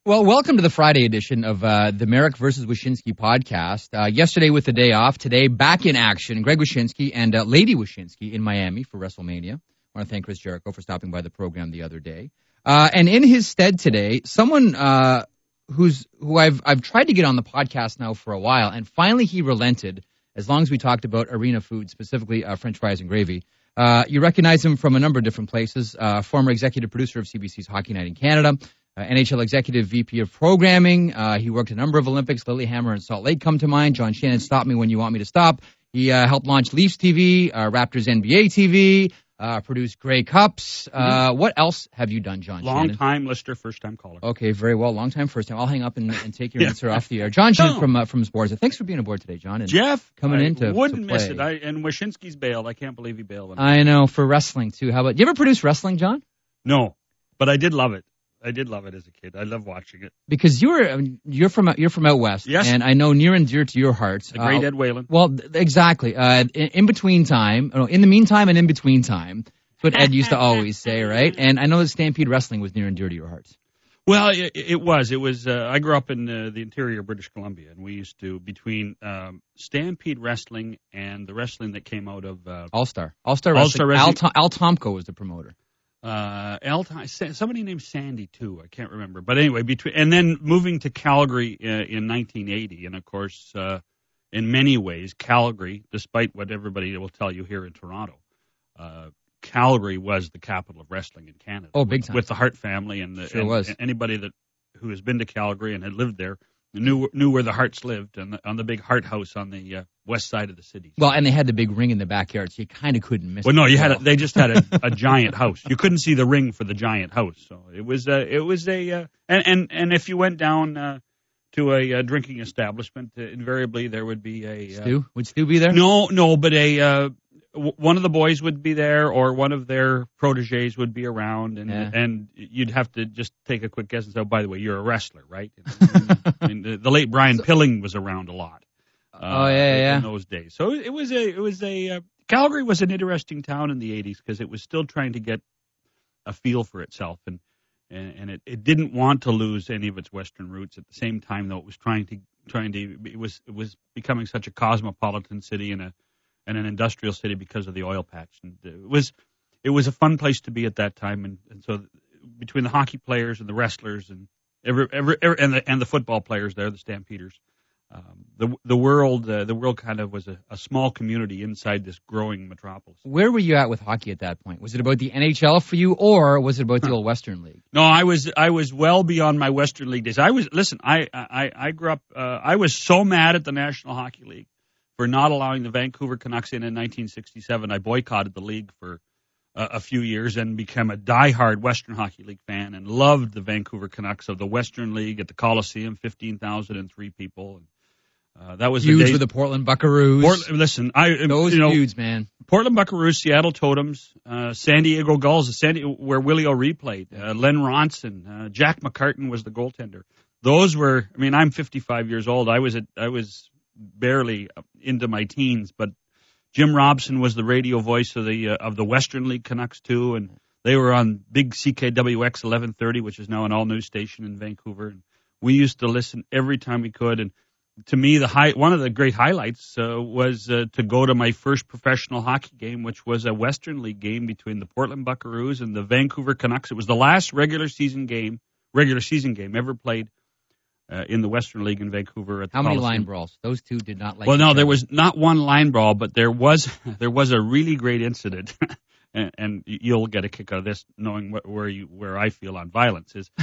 Well, welcome to the Friday edition of the Merrick versus Wyshynski podcast. Yesterday with the day off, today back in action. Greg Wyshynski and Lady Wyshynski in Miami for WrestleMania. I want to thank Chris Jericho for stopping by the program the other day. And in his stead today, someone who I've tried to get on the podcast now for a while, and finally he relented. As long as we talked about arena food, specifically French fries and gravy. You recognize him from a number of different places. Former executive producer of CBC's Hockey Night in Canada. NHL Executive VP of Programming. He worked a number of Olympics. Lilyhammer and Salt Lake come to mind. John Shannon, Stop Me When You Want Me to Stop. He helped launch Leafs TV, Raptors NBA TV, produced Grey Cups. What else have you done, John Shannon? Long-time listener, first-time caller. Okay, very well. Long-time, first-time. I'll hang up and take your answer off the air. John Shannon from Sports. Thanks for being aboard today, John. And Jeff, coming in to wouldn't miss play. it. And Wyshynski's bailed. I can't believe he bailed. I know, for wrestling, too. How about, you ever produce wrestling, John? No, but I did love it. I did love it as a kid. I love watching it. Because you're from out west, yes, and I know near and dear to your hearts. The great Ed Whalen. Well, exactly. In between time, in the meantime and in between time, that's what Ed used to always say, right? And I know that Stampede Wrestling was near and dear to your hearts. Well, it was. It was. I grew up in the interior of British Columbia, and we used to between Stampede Wrestling and the wrestling that came out of All-Star Wrestling. Al Tomko was the promoter. Somebody named Sandy too. I can't remember, but anyway, and then moving to Calgary in 1980, and of course, in many ways, Calgary, despite what everybody will tell you here in Toronto, Calgary was the capital of wrestling in Canada. Oh, big time. With the Hart family and anybody who has been to Calgary and had lived there knew where the Harts lived, and on the big Hart house on the west side of the city. Well, and they had the big ring in the backyard, so you kind of couldn't miss it. Well, no, they just had a giant house. You couldn't see the ring for the giant house. So it was and if you went down to a drinking establishment, invariably there would be a Stu? Would Stu be there? No, but one of the boys would be there, or one of their proteges would be around, and you'd have to just take a quick guess and say, oh, by the way, you're a wrestler, right? I mean, the late Brian Pilling was around a lot. In those days. So it was Calgary was an interesting town in the 80s because it was still trying to get a feel for itself, and it didn't want to lose any of its Western roots. At the same time, though, it was it was becoming such a cosmopolitan city and an industrial city because of the oil patch, and it was a fun place to be at that time, and so between the hockey players and the wrestlers and and the football players there, the Stampeders. The world kind of was a small community inside this growing metropolis. Where were you at with hockey at that point? Was it about the NHL for you, or was it about the old Western League? No, I was well beyond my Western League days. I grew up. I was so mad at the National Hockey League for not allowing the Vancouver Canucks in 1967. I boycotted the league for a few years and became a diehard Western Hockey League fan and loved the Vancouver Canucks of the Western League at the Coliseum, 15,003 people. That was feuds with the Portland Buckaroos. Those feuds, man. Portland Buckaroos, Seattle Totems, San Diego Gulls, where Willie O'Ree played, Len Ronson, Jack McCartan was the goaltender. Those were. I mean, I'm 55 years old. I was barely into my teens, but Jim Robson was the radio voice of the Western League Canucks too, and they were on big CKWX 1130, which is now an all news station in Vancouver. And we used to listen every time we could, and to me, one of the great highlights was to go to my first professional hockey game, which was a Western League game between the Portland Buckaroos and the Vancouver Canucks. It was the last regular season game ever played in the Western League in Vancouver. At the How many Coliseum. line brawls? Those two did not like. Well, no, each there other. was not one line brawl, but there was a really great incident. And you'll get a kick out of this, knowing where I feel on violence is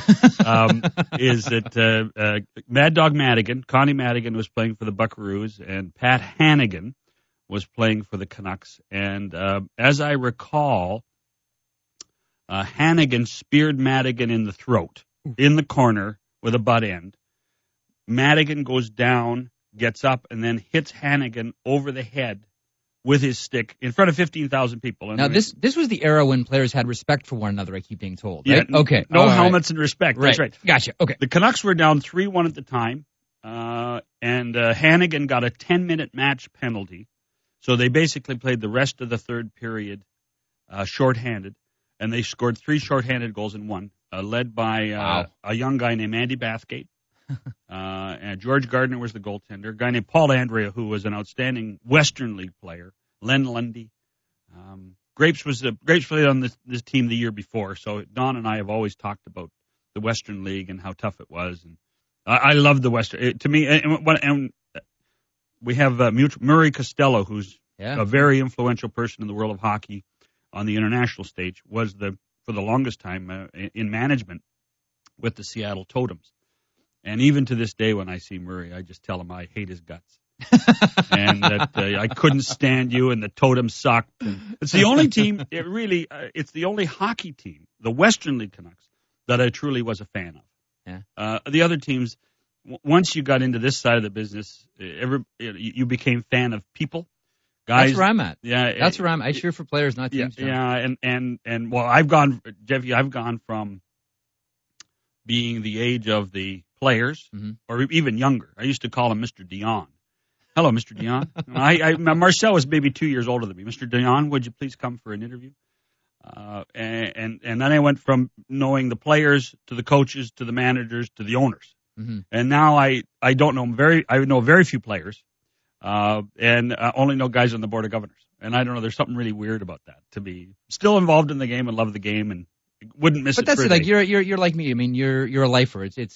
that Mad Dog Madigan, Connie Madigan, was playing for the Buckaroos, and Pat Hannigan was playing for the Canucks. And as I recall, Hannigan speared Madigan in the throat, in the corner with a butt end. Madigan goes down, gets up, and then hits Hannigan over the head with his stick in front of 15,000 people. And now, this was the era when players had respect for one another, I keep being told, right? Yeah, okay. No helmets and respect. Right. That's right. Gotcha. Okay. The Canucks were down 3-1 at the time, and Hannigan got a 10-minute match penalty. So they basically played the rest of the third period shorthanded, and they scored 3 shorthanded goals and won. led by a young guy named Andy Bathgate. And George Gardner was the goaltender. A guy named Paul Andrea, who was an outstanding Western League player. Len Lundy. Grapes played on this team the year before, so Don and I have always talked about the Western League and how tough it was. And I love the Western. To me, and we have Murray Costello, who's a very influential person in the world of hockey on the international stage, was for the longest time in management with the Seattle Totems. And even to this day, when I see Murray, I just tell him I hate his guts. And that I couldn't stand you, and the Totems sucked. And it's the only team, it's the only hockey team, the Western League Canucks, that I truly was a fan of. Yeah. The other teams, once you got into this side of the business, you became fan of people. Guys, that's where I'm at. Yeah, that's where I'm. I cheer for players, not teams. Yeah, and well, I've gone from being the age of the players, or even younger. I used to call him Mr. Dion. Hello, Mr. Dion. Marcel was maybe 2 years older than me. Mr. Dion, would you please come for an interview? And then I went from knowing the players to the coaches to the managers to the owners. Mm-hmm. And now I know very few players, and only know guys on the board of governors. And I don't know, there's something really weird about that to be still involved in the game and love the game and wouldn't miss it. But that's it. Like you're like me. I mean, you're a lifer. It's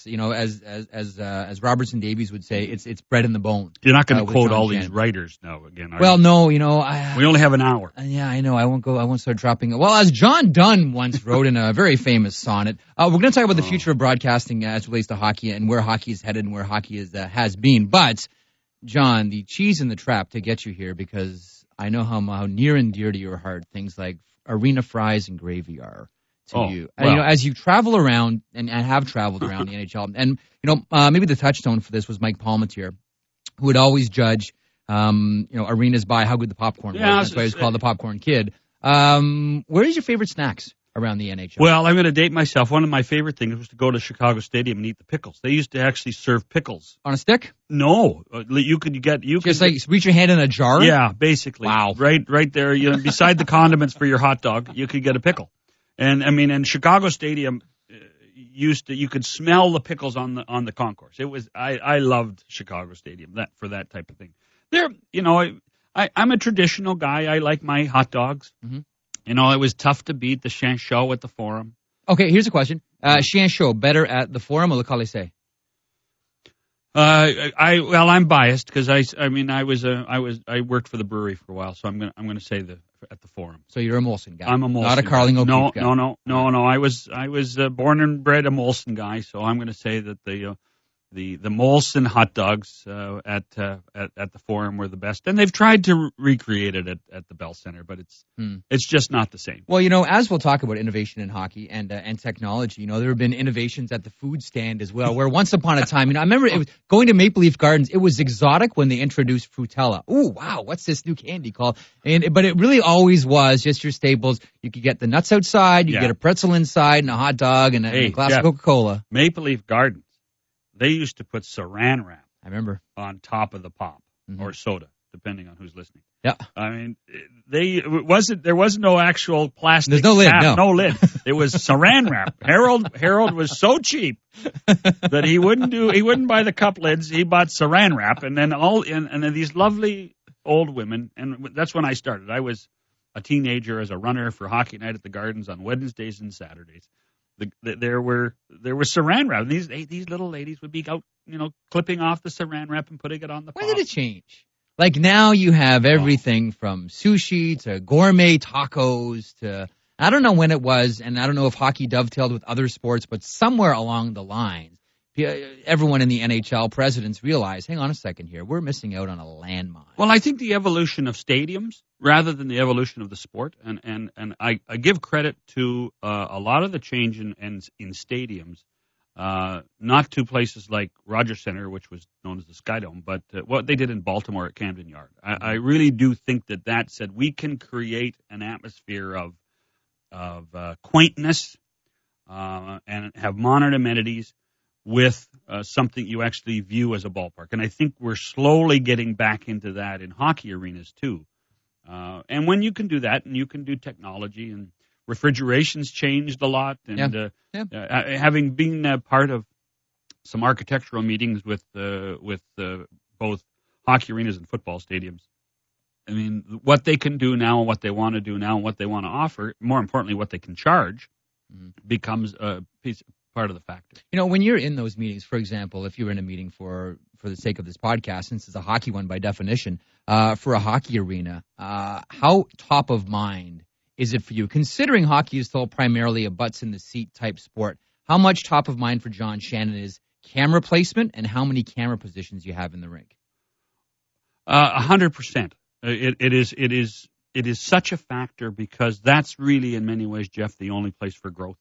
as Robertson Davies would say, it's bred in the bone. You're not going to quote all these writers now again, are you? Well, no, we only have an hour. Yeah, I know. I won't start dropping it. Well, as John Donne once wrote in a very famous sonnet, we're going to talk about the future of broadcasting as it relates to hockey and where hockey is headed and where hockey has been. But John, the cheese in the trap to get you here, because I know how near and dear to your heart things like arena fries and gravy are to you. Well. And, as you travel around and have traveled around the NHL, and maybe the touchstone for this was Mike Palmetier, who would always judge arenas by how good the popcorn was. That's why he was called the Popcorn Kid. Where is your favorite snacks around the NHL? Well, I'm going to date myself. One of my favorite things was to go to Chicago Stadium and eat the pickles. They used to actually serve pickles on a stick. No, you could reach your hand in a jar. Yeah, basically. Wow. Right there. Beside the condiments for your hot dog, you could get a pickle. And I mean, and Chicago Stadium you could smell the pickles on the concourse. It was I loved Chicago Stadium for that type of thing. There, I'm a traditional guy. I like my hot dogs. Mm-hmm. It was tough to beat the Chanchot at the Forum. Okay, here's a question: Chanchot better at the Forum or the Colisée? I'm biased because I worked for the brewery for a while, so I'm gonna say at the Forum. So you're a Molson guy. I'm a Molson, not a Carling O'Keefe guy. No. I was born and bred a Molson guy, so I'm gonna say that the Molson hot dogs at the Forum were the best, and they've tried to recreate it at the Bell Center, but it's just not the same. Well, as we'll talk about innovation in hockey and technology, there have been innovations at the food stand as well. Where once upon a time, I remember it was going to Maple Leaf Gardens. It was exotic when they introduced Frutella. Ooh, wow, what's this new candy called? But it really always was just your staples. You could get the nuts outside, you get a pretzel inside, and a hot dog, and a glass of Coca-Cola. Maple Leaf Gardens. They used to put Saran wrap. I remember. On top of the pop or soda, depending on who's listening. Yeah. I mean, there was no actual plastic. There's no lid. No lid. It was Saran wrap. Harold was so cheap that he wouldn't buy the cup lids. He bought Saran wrap, and then and these lovely old women, and that's when I started. I was a teenager as a runner for Hockey Night at the Gardens on Wednesdays and Saturdays. There were Saran wrap. These little ladies would be out, clipping off the Saran wrap and putting it on the pop. When did it change? Like now you have everything from sushi to gourmet tacos to, I don't know when it was, and I don't know if hockey dovetailed with other sports, but somewhere along the lines, everyone in the NHL presidents realized, hang on a second here, we're missing out on a landmine. Well, I think the evolution of stadiums rather than the evolution of the sport, and I give credit to a lot of the change in stadiums, not to places like Rogers Center, which was known as the Skydome, but what they did in Baltimore at Camden Yard. I really do think that said we can create an atmosphere of quaintness and have modern amenities with something you actually view as a ballpark. And I think we're slowly getting back into that in hockey arenas too. And when you can do that, and you can do technology, and refrigeration's changed a lot, and having been part of some architectural meetings with both hockey arenas and football stadiums. I mean, what they can do now and what they want to do now and what they want to offer, more importantly, what they can charge, becomes a part of the factor. You know, when you're in those meetings, for example, if you're in a meeting for the sake of this podcast, since it's a hockey one by definition, for a hockey arena, how top of mind is it for you? Considering hockey is still primarily a butts-in-the-seat type sport, how much top of mind for John Shannon is camera placement and how many camera positions you have in the rink? 100%. It is such a factor because that's really, in many ways, Jeff, the only place for growth.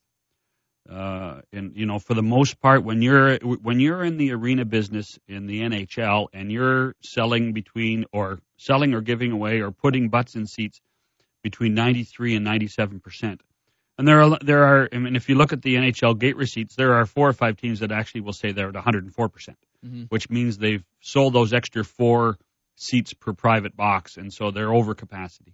And you know, for the most part, when you're in the arena business in the NHL and you're selling or giving away or putting butts in seats between 93 and 97%. And there are. I mean, if you look at the NHL gate receipts, there are 4 or 5 teams that actually will say they're at 104%, which means they've sold those extra 4 seats per private box, and so they're over capacity.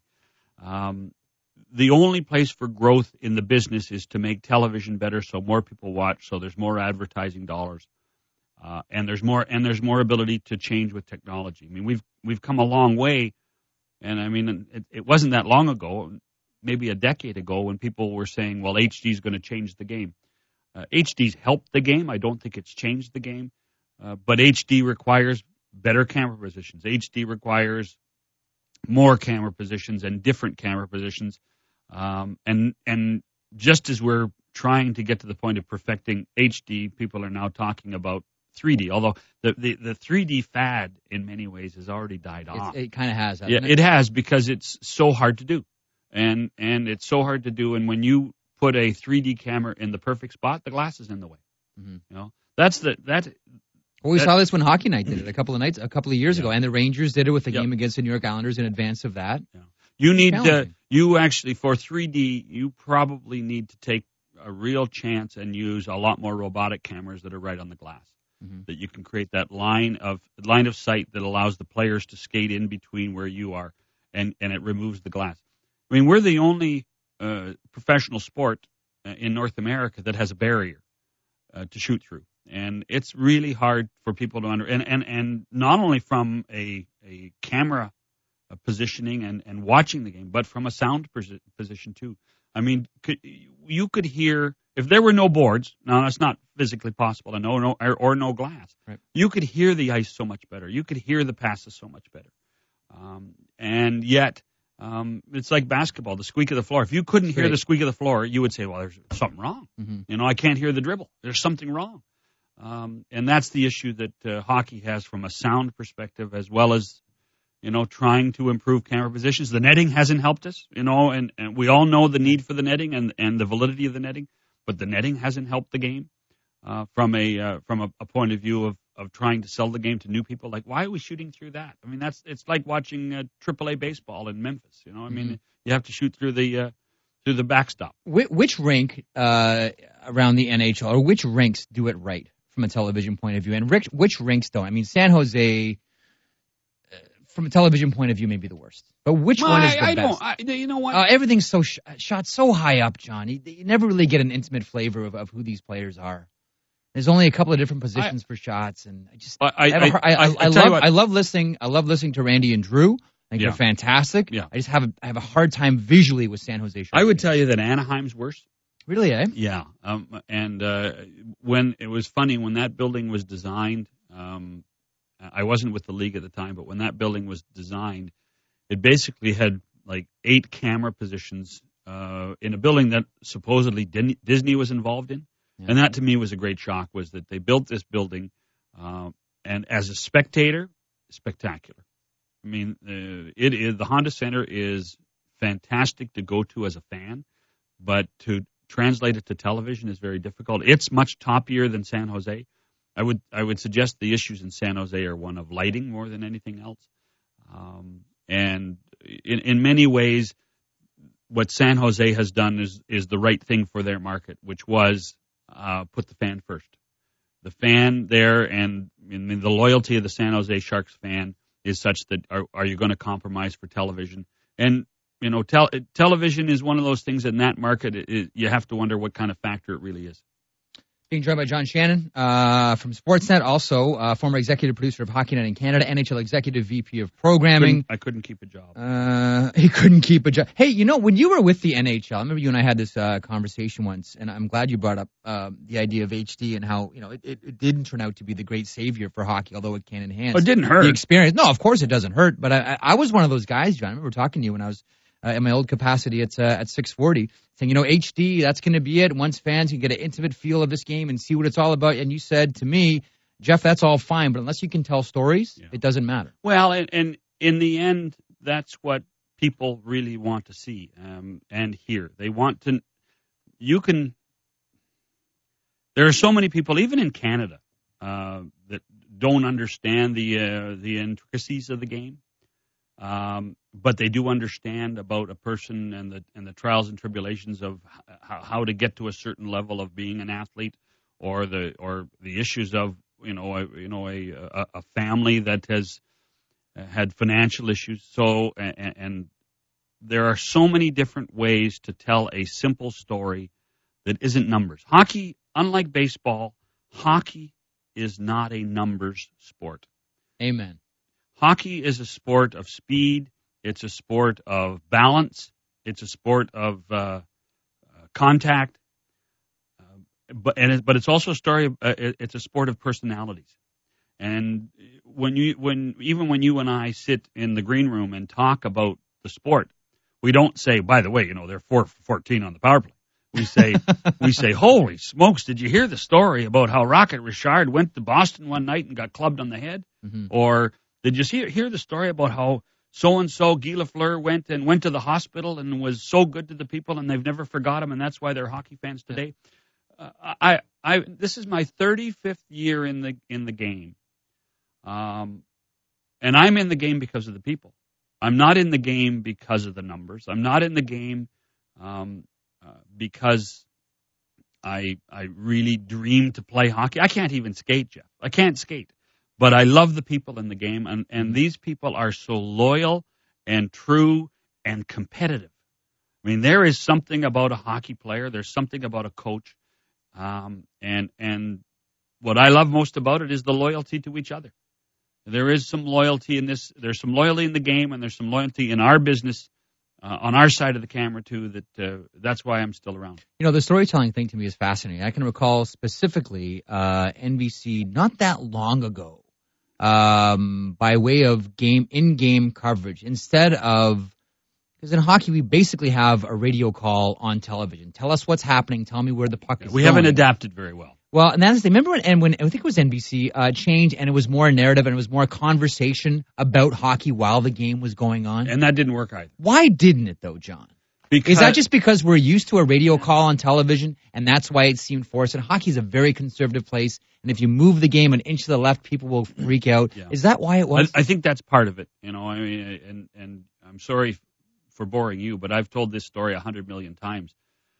The only place for growth in the business is to make television better, so more people watch, so there's more advertising dollars, and there's more ability to change with technology. I mean, we've come a long way, and I mean, it wasn't that long ago, maybe a decade ago, when people were saying, well, HD is going to change the game. HD's helped the game. I don't think it's changed the game, but HD requires better camera positions. HD requires more camera positions and different camera positions. And just as we're trying to get to the point of perfecting HD, people are now talking about 3D, although the 3D fad in many ways has already died off. It kind of has, hasn't it? It has, because it's so hard to do. And it's so hard to do, and when you put a 3D camera in the perfect spot, the glass is in the way. You know, Well, we saw this when Hockey Night did it a couple of years ago, and the Rangers did it with the game against the New York Islanders in advance of that. Yeah. You need you actually, for 3D, you probably need to take a real chance and use a lot more robotic cameras that are right on the glass, that you can create that line of sight that allows the players to skate in between where you are, and it removes the glass. I mean, we're the only professional sport in North America that has a barrier to shoot through. And it's really hard for people to and not only from a camera positioning and watching the game, but from a sound position too. I mean, you could hear, if there were no boards, now that's not physically possible, and no glass, right, you could hear the ice so much better. You could hear the passes so much better. And yet, it's like basketball, the squeak of the floor. If you couldn't hear the squeak of the floor, you would say, well, there's something wrong. You know, I can't hear the dribble. There's something wrong. And that's the issue that hockey has from a sound perspective, as well as, you know, trying to improve camera positions. The netting hasn't helped us, you know, and we all know the need for the netting and the validity of the netting, but the netting hasn't helped the game from a point of view of trying to sell the game to new people. Like, why are we shooting through that? I mean, it's like watching AAA baseball in Memphis, you know. I mean, you have to shoot through the backstop. Which rink around the NHL, or which rinks do it right from a television point of view, and which rinks don't? I mean, San Jose, from a television point of view, may be the worst. But which one is the best? You know what? Everything's so shot so high up, John. You never really get an intimate flavor of who these players are. There's only a couple of different positions for shots, and I love listening. I love listening to Randy and Drew. I think they're fantastic. Yeah. I just have a hard time visually with San Jose. I would tell you that Anaheim's worse. Really, eh? Yeah. And when it was funny, when that building was designed, I wasn't with the league at the time, but when that building was designed, it basically had like 8 camera positions in a building that supposedly Disney was involved in. Yeah. And that to me was a great shock, was that they built this building, and as a spectator, spectacular. I mean, the Honda Center is fantastic to go to as a fan, but to translate it to television is very difficult. It's much toppier than San Jose. I would suggest the issues in San Jose are one of lighting more than anything else. And in many ways, what San Jose has done is the right thing for their market, which was put the fan first. The fan there, and the loyalty of the San Jose Sharks fan is such that are you going to compromise for television? And television is one of those things in that market. You have to wonder what kind of factor it really is. Being joined by John Shannon from Sportsnet, also former executive producer of Hockey Night in Canada, NHL executive VP of programming. I couldn't keep a job. He couldn't keep a job. Hey, when you were with the NHL, I remember you and I had this conversation once, and I'm glad you brought up the idea of HD and how it didn't turn out to be the great savior for hockey, although it can enhance. It didn't hurt the experience. No, of course it doesn't hurt. But I was one of those guys, John. I remember talking to you when I was in my old capacity at 640, saying, HD, that's going to be it. Once fans can get an intimate feel of this game and see what it's all about. And you said to me, Jeff, that's all fine, but unless you can tell stories, it doesn't matter. Well, and in the end, that's what people really want to see and hear. They want to. There are so many people, even in Canada, that don't understand the intricacies of the game. But they do understand about a person and the trials and tribulations of how to get to a certain level of being an athlete, or the issues of a family that has had financial issues. So and there are so many different ways to tell a simple story that isn't numbers. Hockey, unlike baseball, hockey is not a numbers sport. Amen. Hockey is a sport of speed. It's a sport of balance. It's a sport of contact. But it's also a story. It's a sport of personalities. And when you and I sit in the green room and talk about the sport, we don't say, by the way, they're 4 for 14 on the power play. We say, holy smokes, did you hear the story about how Rocket Richard went to Boston one night and got clubbed on the head? Mm-hmm. Or did you hear the story about how so-and-so, Guy Lafleur, went to the hospital and was so good to the people and they've never forgot him, and that's why they're hockey fans today? This is my 35th year in the game. And I'm in the game because of the people. I'm not in the game because of the numbers. I'm not in the game because I really dream to play hockey. I can't even skate, Jeff. I can't skate. But I love the people in the game, and these people are so loyal and true and competitive. I mean, there is something about a hockey player. There's something about a coach. And what I love most about it is the loyalty to each other. There is some loyalty in this. There's some loyalty in the game, and there's some loyalty in our business, on our side of the camera too. That's why I'm still around. The storytelling thing to me is fascinating. I can recall specifically NBC not that long ago, by way of in-game coverage, instead of, because in hockey we basically have a radio call on television. Tell us what's happening. Tell me where the puck is going. We haven't adapted very well. Well, and that's the thing. Remember when I think it was NBC changed, and it was more narrative and it was more conversation about hockey while the game was going on? And that didn't work either. Why didn't it though, John? Is that just because we're used to a radio call on television, and that's why it seemed forced? And hockey is a very conservative place, and if you move the game an inch to the left, people will freak out. Yeah. Is that why it was? I think that's part of it. I mean, and I'm sorry for boring you, but I've told this story 100 million times.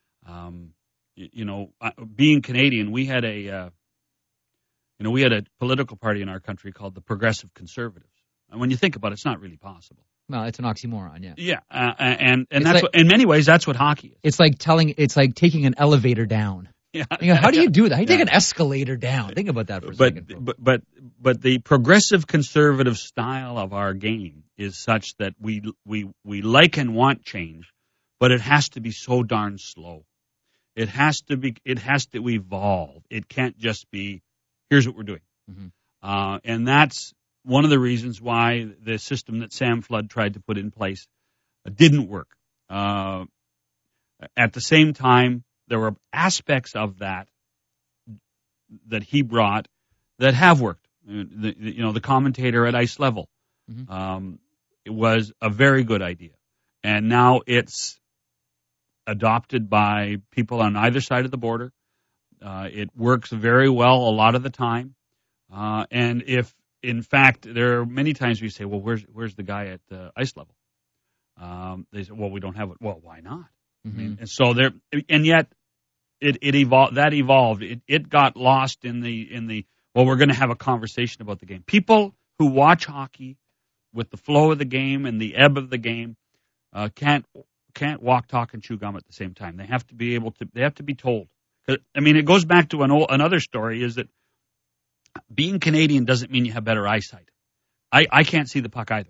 Being Canadian, we had a political party in our country called the Progressive Conservatives. And when you think about it, it's not really possible. Well, it's an oxymoron, yeah. Yeah, and that's in many ways that's what hockey is. It's like taking an elevator down. Yeah. How do you do that? How do you take an escalator down? Think about that for a second. But the progressive conservative style of our game is such that we like and want change, but it has to be so darn slow. It has to evolve. It can't just be, here's what we're doing. Mm-hmm. And that's one of the reasons why the system that Sam Flood tried to put in place didn't work. At the same time, there were aspects of that he brought that have worked. The commentator at ice level, mm-hmm. It was a very good idea. And now it's adopted by people on either side of the border. It works very well a lot of the time. And if, in fact, there are many times we say, well, where's the guy at ice level? They say, well, we don't have it. Well, why not? Mm-hmm. I mean, and so and yet it evolved. That evolved. It got lost in the. Well, we're going to have a conversation about the game. People who watch hockey with the flow of the game and the ebb of the game, can't walk, talk, and chew gum at the same time. They have to be able to. They have to be told. I mean, it goes back to another story. Is that being Canadian doesn't mean you have better eyesight. I can't see the puck either.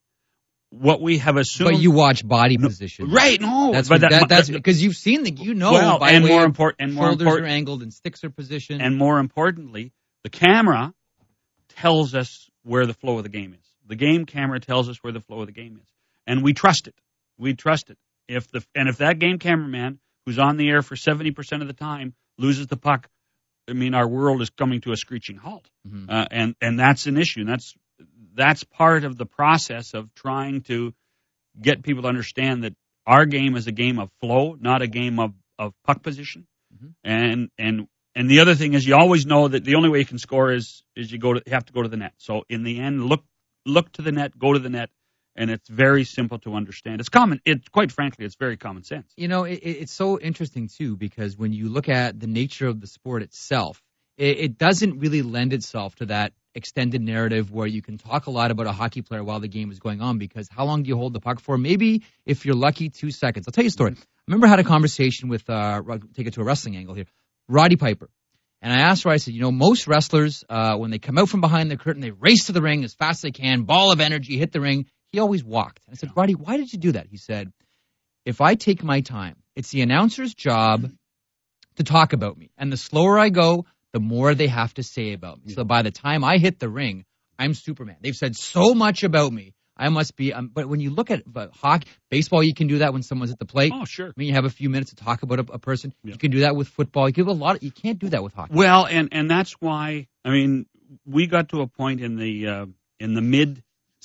What we have assumed, but you watch body position, right? No, that's because you've seen well, by and way more of important, shoulders are angled and sticks are positioned, and more importantly, the camera tells us where the flow of the game is. The game camera tells us where the flow of the game is, and we trust it. We trust it. If that game cameraman who's on the air for 70% of the time loses the puck, I mean, our world is coming to a screeching halt, and that's an issue. And that's part of the process of trying to get people to understand that our game is a game of flow, not a game of puck position. And the other thing is, you always know that the only way you can score is you have to go to the net. So in the end, look to the net, go to the net, and it's very simple to understand. It's common. Quite frankly, it's very common sense. You know, it's so interesting too, because when you look at the nature of the sport itself, it doesn't really lend itself to that extended narrative where you can talk a lot about a hockey player while the game is going on, because how long do you hold the puck for? Maybe if you're lucky, 2 seconds. I'll tell you a story. I remember I had a conversation with, take it to a wrestling angle here, Roddy Piper. And I asked her, I said, most wrestlers, when they come out from behind the curtain, they race to the ring as fast as they can, ball of energy, hit the ring. He always walked. I said, Roddy, why did you do that? He said, if I take my time, it's the announcer's job to talk about me. And the slower I go, the more they have to say about me. So by the time I hit the ring, I'm Superman. They've said so much about me. I must be. But when you look at hockey, baseball, you can do that when someone's at the plate. Oh, sure. I mean, you have a few minutes to talk about a person. Yeah. You can do that with football. You can't do that with hockey. Well, and that's why, I mean, we got to a point in the mid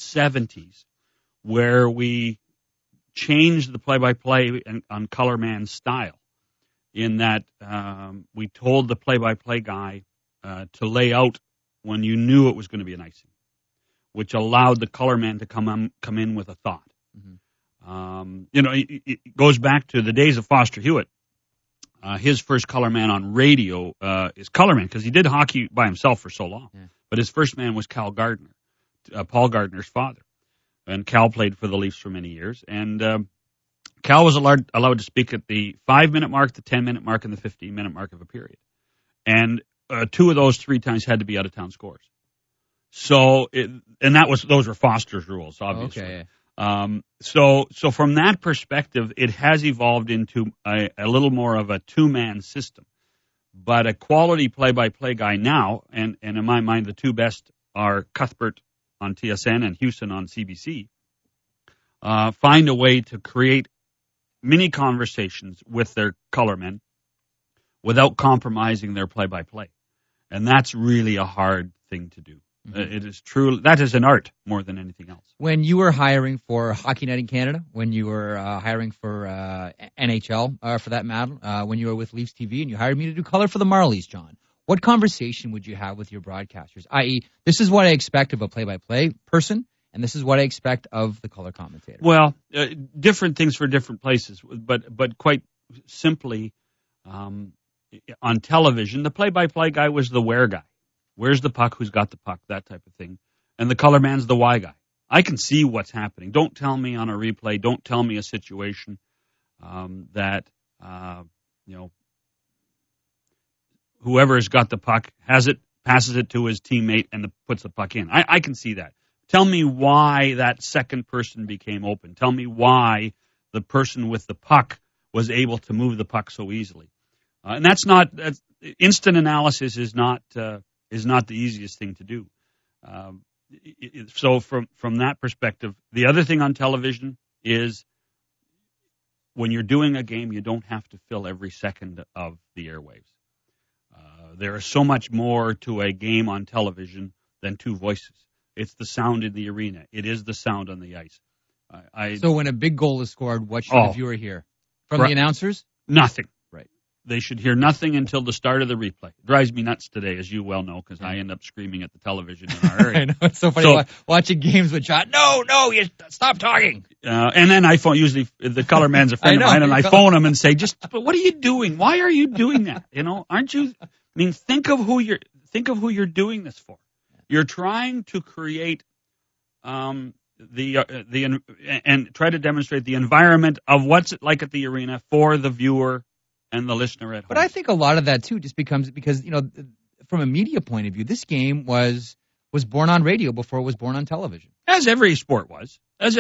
70s where we changed the play-by-play on Colorman's style, in that we told the play-by-play guy to lay out when you knew it was going to be an icing, which allowed the colorman to come in with a thought. It goes back to the days of Foster Hewitt. His first colorman on radio is colorman, because he did hockey by himself for so long. Yeah. But his first man was Cal Gardner, Paul Gardner's father. And Cal played for the Leafs for many years. And Cal was allowed to speak at the 5-minute mark, the 10-minute mark, and the 15-minute mark of a period. And 2 of those 3 times had to be out-of-town scores. So, those were Foster's rules, obviously. Okay. So from that perspective, it has evolved into a little more of a 2-man system. But a quality play-by-play guy now, and in my mind, the 2 best are Cuthbert on TSN and Houston on CBC, find a way to create mini conversations with their colormen without compromising their play-by-play. And that's really a hard thing to do. It is true. That is an art more than anything else. When you were hiring for Hockey Night in Canada, when you were hiring for NHL, for that matter, when you were with Leafs TV and you hired me to do color for the Marlies, John, what conversation would you have with your broadcasters? I.e., this is what I expect of a play-by-play person, and this is what I expect of the color commentator. Well, different things for different places, but quite simply, on television, the play-by-play guy was the where guy. Where's the puck? Who's got the puck? That type of thing. And the color man's the why guy. I can see what's happening. Don't tell me on a replay. Don't tell me a situation that whoever has got the puck has it, passes it to his teammate, and puts the puck in. I can see that. Tell me why that second person became open. Tell me why the person with the puck was able to move the puck so easily. And that's instant analysis is not the easiest thing to do. So from that perspective, the other thing on television is when you're doing a game, you don't have to fill every second of the airwaves. There is so much more to a game on television than 2 voices. It's the sound in the arena. It is the sound on the ice. So when a big goal is scored, what should the viewer hear? From the announcers? Nothing. Right. They should hear nothing until the start of the replay. It drives me nuts today, as you well know, because I end up screaming at the television in our area. I know. It's so funny watching games with John. No, you stop talking. And then I phone, usually the color man's a friend of mine, and I phone him and say, but what are you doing? Why are you doing that? Aren't you? I mean, think of who you're doing this for. You're trying to create and try to demonstrate the environment of what's it like at the arena for the viewer and the listener at home. But I think a lot of that too just becomes because from a media point of view, this game was born on radio before it was born on television. As every sport was, and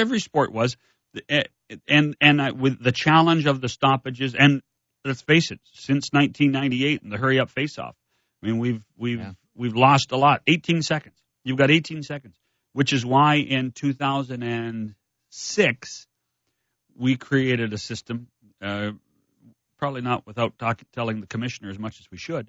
with the challenge of the stoppages, and let's face it, since 1998 and the hurry up face off, I mean we've lost a lot. 18 seconds. You've got 18 seconds, which is why in 2006 we created a system, probably not without telling the commissioner as much as we should,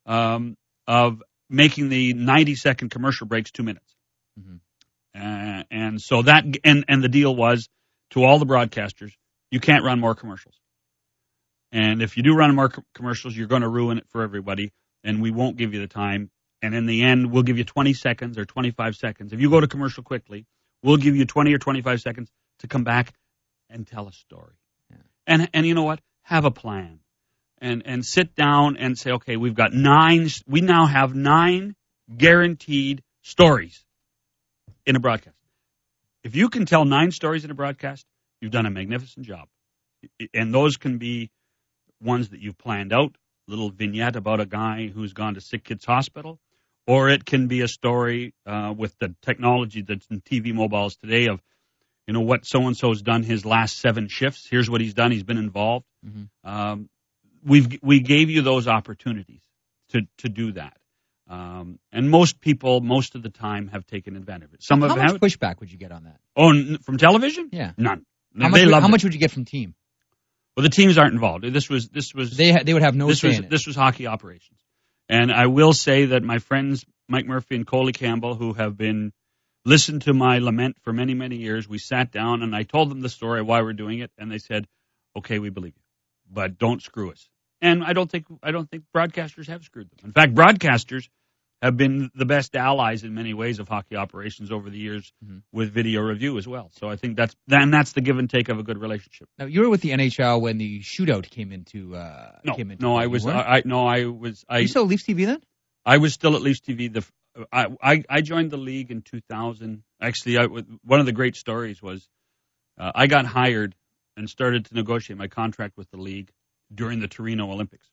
of making the 90-second commercial breaks 2 minutes. Mm-hmm. And so that, and the deal was to all the broadcasters, you can't run more commercials. And if you do run more commercials, you're going to ruin it for everybody, and we won't give you the time. And in the end, we'll give you 20 seconds or 25 seconds. If you go to commercial quickly, we'll give you 20 or 25 seconds to come back and tell a story. Yeah. And you know what? Have a plan. And sit down and say, okay, we now have 9 guaranteed stories in a broadcast. If you can tell 9 stories in a broadcast, you've done a magnificent job. And those can be ones that you've planned out, little vignette about a guy who's gone to Sick Kids Hospital, or it can be a story with the technology that's in TV mobiles today of, what so-and-so's done his last 7 shifts. Here's what he's done. He's been involved. Mm-hmm. We gave you those opportunities to do that. And most people, most of the time, have taken advantage of it. How much pushback would you get on that? Oh, from television? Yeah. None. How much would you get from team? Well, the teams aren't involved. This was they would have no say in it. This was hockey operations. And I will say that my friends Mike Murphy and Coley Campbell, who have been listened to my lament for many, many years, we sat down and I told them the story of why we're doing it, and they said, "Okay, we believe you, but don't screw us." And I don't think broadcasters have screwed them. In fact, broadcasters have been the best allies in many ways of hockey operations over the years, mm-hmm. with video review as well. So I think that's the give and take of a good relationship. Now, you were with the NHL when the shootout came into. I was. Were you still at Leafs TV then? I was still at Leafs TV. I joined the league in 2000. Actually, one of the great stories was I got hired and started to negotiate my contract with the league during the Torino Olympics.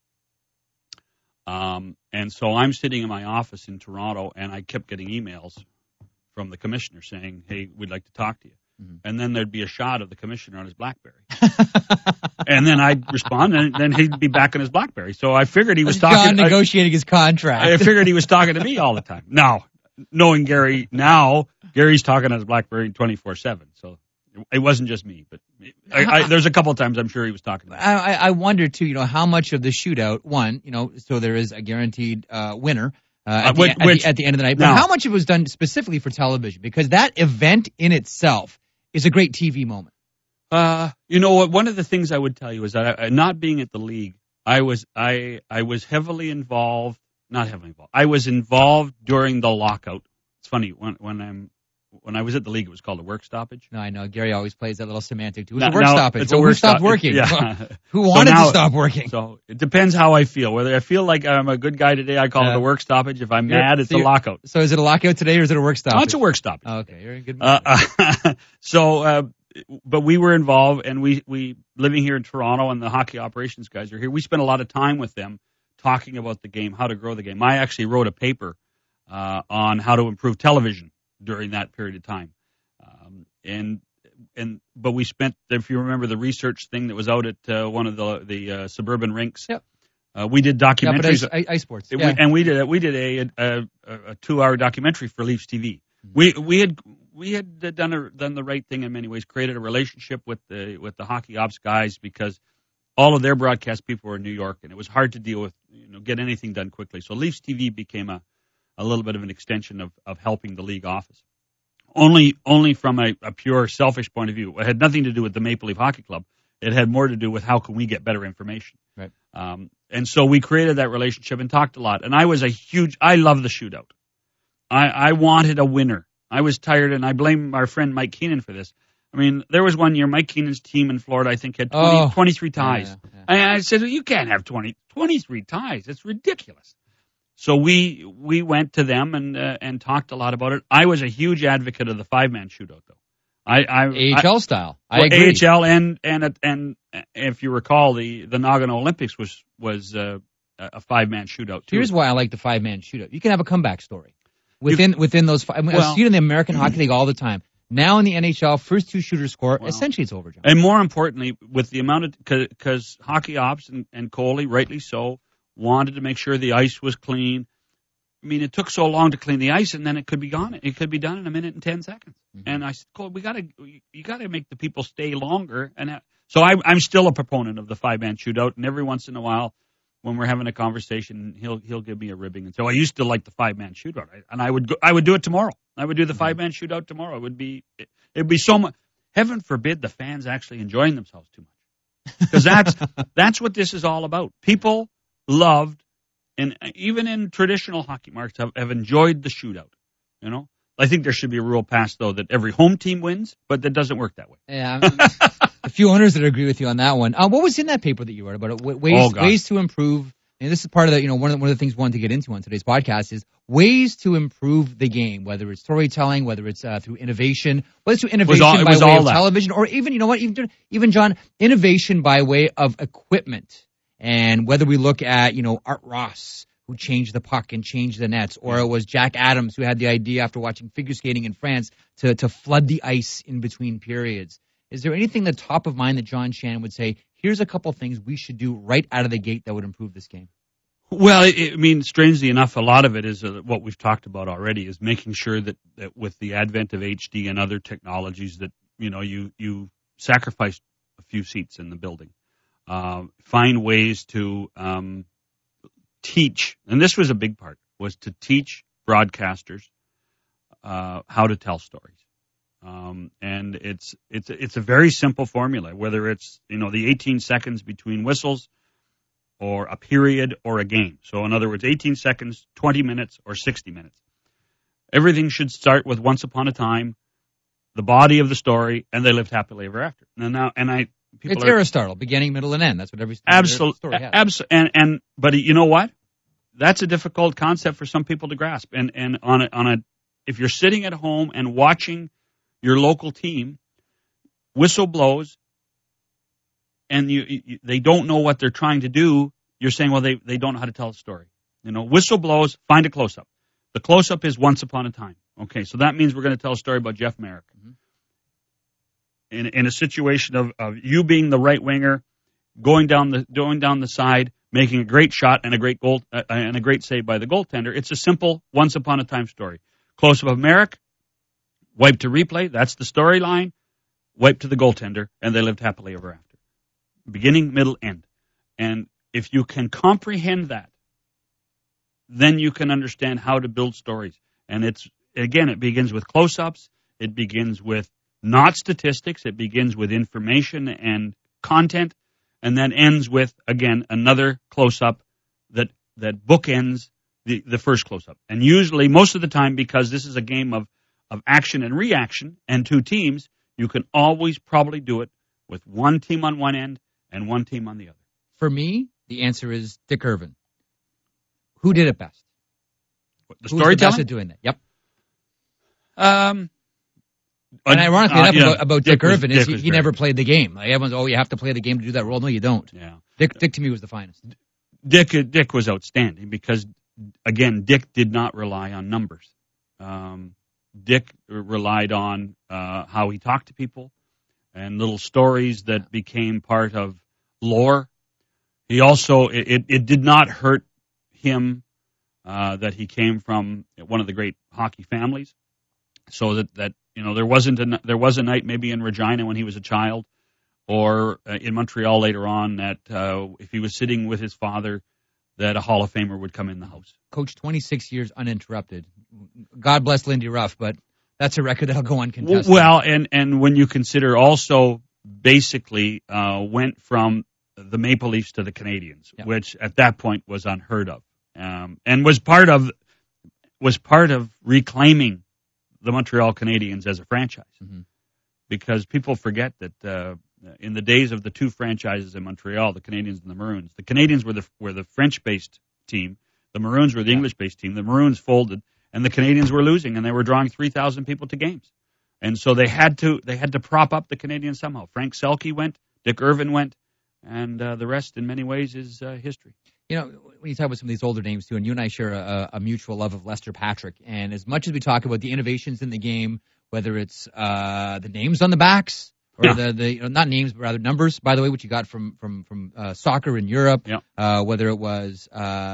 And so I'm sitting in my office in Toronto, and I kept getting emails from the commissioner saying, "Hey, we'd like to talk to you." Mm-hmm. And then there'd be a shot of the commissioner on his BlackBerry. And then I'd respond, and then he'd be back on his BlackBerry. So I figured he was negotiating his contract. I figured he was talking to me all the time. Now, knowing Gary now, Gary's talking on his BlackBerry 24/7. So it wasn't just me, but there's a couple of times I'm sure he was talking to me. I wonder too, how much of the shootout, so there is a guaranteed winner at the end of the night, but how much of it was done specifically for television? Because that event in itself is a great TV moment. One of the things I would tell you is that not being at the league, I was heavily involved, not heavily involved. I was involved during the lockout. It's funny when I was at the league, it was called a work stoppage. No, I know. Gary always plays that little semantic too. It's a work stoppage. It's a work stopped working. Yeah. Who wanted to stop working? So it depends how I feel. Whether I feel like I'm a good guy today, I call it a work stoppage. If I'm mad, it's a lockout. So is it a lockout today or is it a work stoppage? No, it's a work stoppage. Oh, okay, you're in good mood. But we were involved, and we living here in Toronto, and the hockey operations guys are here. We spent a lot of time with them talking about the game, how to grow the game. I actually wrote a paper on how to improve television during that period of time. But we spent, if you remember, the research thing that was out at one of the suburban rinks. Yep. We did documentaries. Yeah, but ice sports. We did a 2-hour documentary for Leafs TV. Mm-hmm. We had done the right thing in many ways, created a relationship with the hockey ops guys because all of their broadcast people were in New York, and it was hard to deal with, get anything done quickly. So Leafs TV became a little bit of an extension of helping the league office. Only from a pure selfish point of view. It had nothing to do with the Maple Leaf Hockey Club. It had more to do with how can we get better information. Right. And so we created that relationship and talked a lot. And I love the shootout. I wanted a winner. I was tired, and I blame our friend Mike Keenan for this. I mean, there was one year Mike Keenan's team in Florida, I think, had 23 ties. Yeah. And I said, well, you can't have 23 ties. It's ridiculous. So we went to them and talked a lot about it. I was a huge advocate of the 5-man shootout, though. AHL style. I agree. AHL and if you recall, the Nagano Olympics was a 5-man shootout too. Here's why I like the 5-man shootout. You can have a comeback story within those five. I mean, I see it in the American Hockey League all the time. Now in the NHL, first two shooters score. Well, essentially, it's over, John. And more importantly, with the amount of because hockey ops and Coley, rightly so, wanted to make sure the ice was clean. I mean, it took so long to clean the ice, and then it could be gone. It could be done in a minute and 10 seconds. Mm-hmm. And I said, Cole, you gotta make the people stay longer. And so I'm still a proponent of the 5-man shootout. And every once in a while, when we're having a conversation, he'll give me a ribbing and say, "Oh, I used to like the 5-man shootout," and I would do it tomorrow. I would do the 5-man shootout tomorrow. It'd be so much. Heaven forbid the fans actually enjoying themselves too much, because that's what this is all about. People loved. And even in traditional hockey marks have enjoyed the shootout, you know. I think there should be a rule passed, though, that every home team wins, but that doesn't work that way. Yeah, a few owners that agree with you on that one. What was in that paper that you wrote about it? Ways to improve. And this is part of the, one of the things we wanted to get into on today's podcast is ways to improve the game, whether it's storytelling, whether it's through innovation, whether it's through innovation by way of television, or even, even John, innovation by way of equipment. And whether we look at, Art Ross, who changed the puck and changed the nets, or it was Jack Adams, who had the idea after watching figure skating in France to flood the ice in between periods. Is there anything that's top of mind that John Shannon would say, here's a couple things we should do right out of the gate that would improve this game? Well, strangely enough, a lot of it is what we've talked about already, is making sure that with the advent of HD and other technologies that, you sacrifice a few seats in the building. Find ways to teach, and this was a big part, was to teach broadcasters how to tell stories. And it's a very simple formula, whether it's the 18 seconds between whistles, or a period, or a game. So in other words, 18 seconds, 20 minutes, or 60 minutes. Everything should start with once upon a time, the body of the story, and they lived happily ever after. It's Aristotle, beginning, middle, and end. That's what every story has. Absolutely. But you know what? That's a difficult concept for some people to grasp. And if you're sitting at home and watching your local team, whistle blows, and they don't know what they're trying to do, you're saying, well, they don't know how to tell a story. Whistle blows, find a close-up. The close-up is once upon a time. Okay, so that means we're going to tell a story about Jeff Merrick. Mm-hmm. In a situation of you being the right winger, going down the side, making a great shot and a great goal and a great save by the goaltender. It's a simple once upon a time story. Close up of Merrick, wipe to replay. That's the storyline. Wipe to the goaltender, and they lived happily ever after. Beginning, middle, end. And if you can comprehend that, then you can understand how to build stories. And it begins with close-ups. It begins with not statistics. It begins with information and content, and then ends with, again, another close-up that bookends the first close-up. And usually, most of the time, because this is a game of action and reaction and two teams, you can always probably do it with one team on one end and one team on the other. For me, the answer is Dick Irvin. Who did it best? The storytelling? Who was the best at doing that? Yep. And ironically enough, about Dick Irvin is he never played the game. Like everyone's, you have to play the game to do that role. No, you don't. Yeah. Dick to me was the finest. Dick was outstanding because, again, Dick did not rely on numbers. Dick relied on how he talked to people and little stories that became part of lore. He also, it did not hurt him that he came from one of the great hockey families. So that there was a night maybe in Regina when he was a child, or in Montreal later on that if he was sitting with his father, that a Hall of Famer would come in the house. Coached 26 years uninterrupted. God bless Lindy Ruff, but that's a record that'll go uncontested. Well, and when you consider also basically went from the Maple Leafs to the Canadiens, yep. Which at that point was unheard of, and was part of reclaiming the Montreal Canadiens as a franchise. Mm-hmm. Because people forget that in the days of the two franchises in Montreal, the Canadiens and the Maroons, the Canadiens were the French-based team, the Maroons were the English-based team. The Maroons folded, and the Canadiens were losing, and they were drawing 3,000 people to games. And so they had to prop up the Canadians somehow. Frank Selke went, Dick Irvin went, and the rest, in many ways, is history. You know, when you talk about some of these older names, too, and you and I share a mutual love of Lester Patrick, and as much as we talk about the innovations in the game, whether it's the names on the backs, or the not names, but rather numbers, by the way, which you got from soccer in Europe, whether it was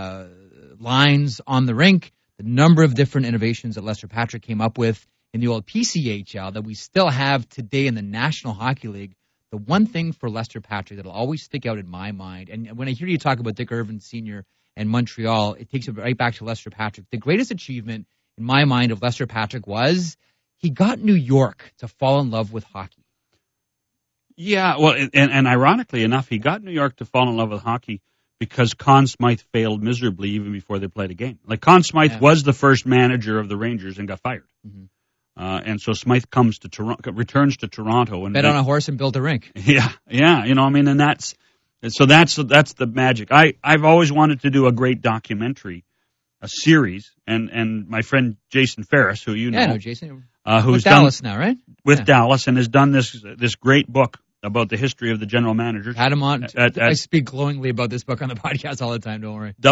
lines on the rink, the number of different innovations that Lester Patrick came up with in the old PCHL that we still have today in the National Hockey League. The one thing for Lester Patrick that will always stick out in my mind, and when I hear you talk about Dick Irvin Sr. and Montreal, it takes it right back to Lester Patrick. The greatest achievement in my mind of Lester Patrick was he got New York to fall in love with hockey. Yeah, well, and ironically enough, he got New York to fall in love with hockey because Conn Smythe failed miserably even before they played a game. Like, Conn Smythe was the first manager of the Rangers and got fired. Mm-hmm. And so Smythe returns to Toronto and bet on a horse and built a rink. Yeah. You know, I mean, and that's the magic. I've always wanted to do a great documentary, a series, and my friend Jason Ferris, who you know, I know Jason, who's with Dallas now, right? With Dallas, and has done this great book about the history of the general managers. Had him on. I speak glowingly about this book on the podcast all the time. Don't worry.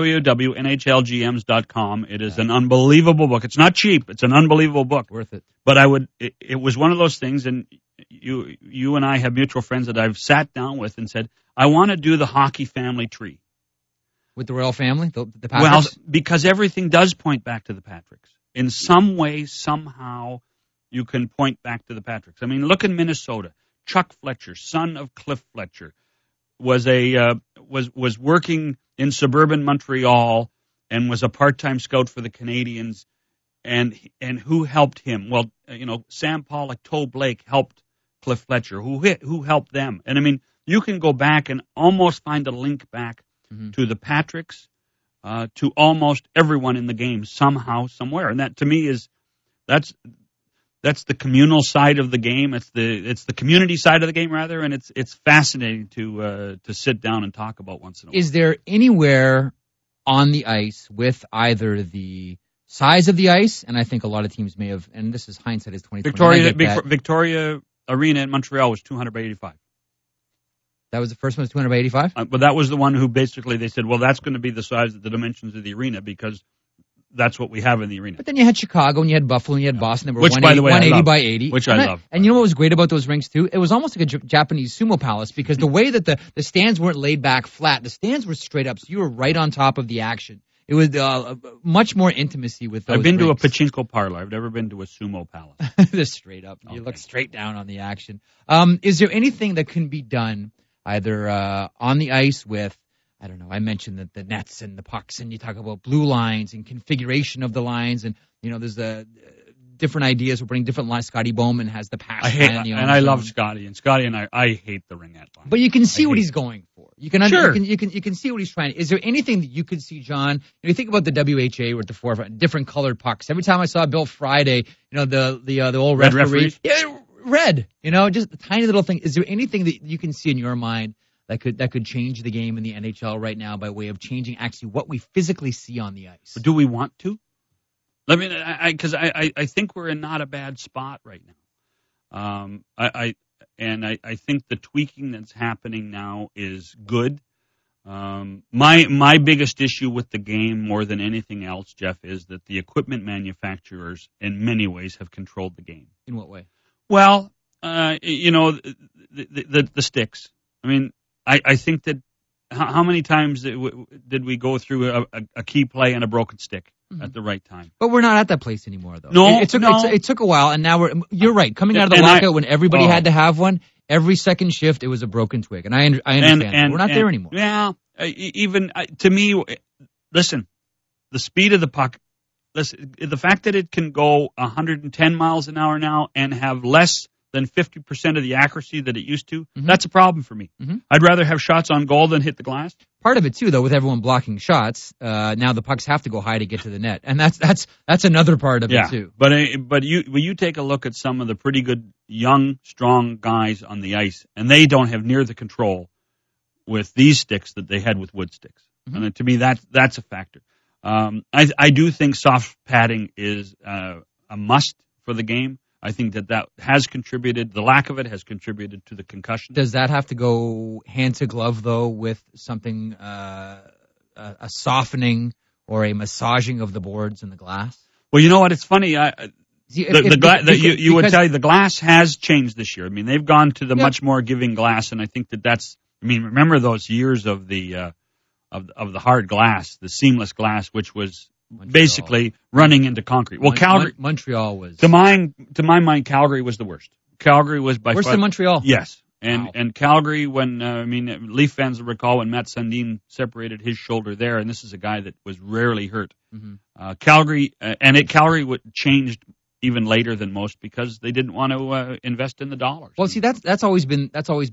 www.nhlgms.com. It is an unbelievable book. It's not cheap. It's an unbelievable book. Worth it. But it was one of those things, and you and I have mutual friends that I've sat down with and said, I want to do the hockey family tree. With the royal family, the Patricks? Well, because everything does point back to the Patricks. In some way, somehow, you can point back to the Patricks. I mean, look in Minnesota. Chuck Fletcher, son of Cliff Fletcher, was working in suburban Montreal and was a part-time scout for the Canadians. And who helped him? Well, you know, Sam Pollock, Toe Blake helped Cliff Fletcher. Who helped them? And I mean, you can go back and almost find a link back to the Patricks, to almost everyone in the game somehow, somewhere. And that to me that's the communal side of the game. It's the community side of the game, rather, and it's fascinating to sit down and talk about once in a while. Is there anywhere on the ice with either the size of the ice, and I think a lot of teams may have, and this is hindsight is 2020. Victoria Arena in Montreal was 200 by 85. That was the first one, was 200 by 85? But that was the one who basically they said, well, that's going to be the size of the dimensions of the arena because that's what we have in the arena. But then you had Chicago and you had Buffalo and you had Boston that were 180 by 80. Which I love. And you know what was great about those rinks too? It was almost like a Japanese sumo palace because the way that the stands weren't laid back flat, the stands were straight up, so you were right on top of the action. It was much more intimacy with those I've been rinks. to a pachinko parlor. I've never been to a sumo palace. They're straight up. You look straight down on the action. Is there anything that can be done either on the ice with, I don't know, I mentioned the nets and the pucks, and you talk about blue lines and configuration of the lines, and, you know, there's the different ideas. We're bringing different lines. Scotty Bowman has the pass line. And I love Scotty, and Scotty and I hate the ringette line. But you can see what he's going for. You can see what he's trying. Is there anything that you could see, John? You think about the WHA with the forefront, different colored pucks. Every time I saw Bill Friday, you know, the old referee. Yeah, red, you know, just a tiny little thing. Is there anything that you can see in your mind that could change the game in the NHL right now by way of changing actually what we physically see on the ice? Do we want to? I mean, because I think we're in not a bad spot right now. I think the tweaking that's happening now is good. My biggest issue with the game more than anything else, Jeff, is that the equipment manufacturers in many ways have controlled the game. In what way? Well, you know, the sticks. I mean, I think that how many times did we go through a key play and a broken stick at the right time? But we're not at that place anymore, though. No, it took a while, and now you're right. Coming out of the lockout when everybody had to have one, every second shift it was a broken twig, and I understand. And we're not there anymore. Yeah, even to me, listen, the speed of the puck. Listen, the fact that it can go 110 miles an hour now and have less than 50% of the accuracy that it used to, that's a problem for me. I'd rather have shots on goal than hit the glass. Part of it, too, though, with everyone blocking shots, now the pucks have to go high to get to the net. And that's another part of it, too. But when you take a look at some of the pretty good, young, strong guys on the ice, and they don't have near the control with these sticks that they had with wood sticks. And to me, that's a factor. I do think soft padding is a must for the game. I think that has contributed. The lack of it has contributed to the concussion. Does that have to go hand to glove though with something, a softening or a massaging of the boards and the glass? Well, you know what? It's funny. You would tell you the glass has changed this year. I mean, they've gone to the much more giving glass, and I think that's. I mean, remember those years of the hard glass, the seamless glass, which was basically running into concrete. Well, Calgary, Montreal was to my mind, Calgary was the worst. Calgary was by worse far, than Montreal. Yes, and Calgary when Leaf fans will recall when Matt Sundin separated his shoulder there, and this is a guy that was rarely hurt. Mm-hmm. Calgary changed even later than most because they didn't want to invest in the dollars. Well, see, that's always been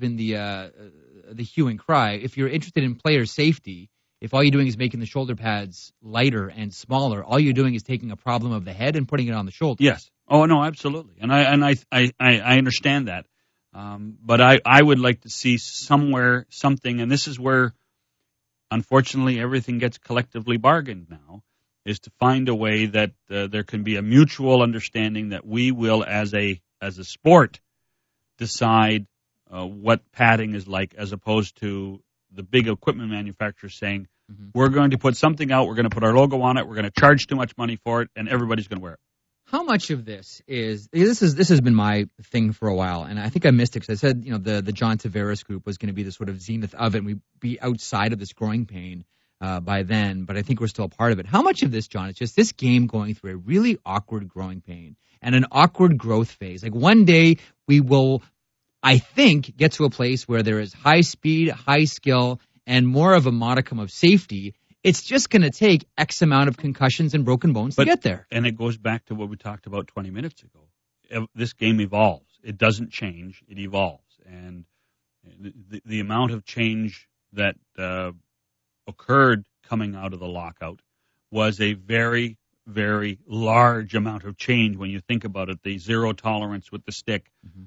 the hue and cry. If you're interested in player safety, if all you're doing is making the shoulder pads lighter and smaller, all you're doing is taking a problem of the head and putting it on the shoulder. Yes. Oh no, absolutely. And I understand that. But I would like to see something, and this is where, unfortunately, everything gets collectively bargained now, is to find a way that there can be a mutual understanding that we will, as a sport, decide what padding is like, as opposed to the big equipment manufacturers saying, we're going to put something out, we're going to put our logo on it, we're going to charge too much money for it, and everybody's going to wear it. How much of this has been my thing for a while, and I think I missed it because I said, the John Tavares group was going to be the sort of zenith of it, and we'd be outside of this growing pain by then, but I think we're still a part of it. How much of this, John, is just this game going through a really awkward growing pain and an awkward growth phase? Like one day we will, I think, get to a place where there is high speed, high skill, and more of a modicum of safety. It's just going to take X amount of concussions and broken bones to get there. And it goes back to what we talked about 20 minutes ago. This game evolves. It doesn't change. It evolves. And the amount of change that occurred coming out of the lockout was a very, very large amount of change when you think about it. The zero tolerance with the stick,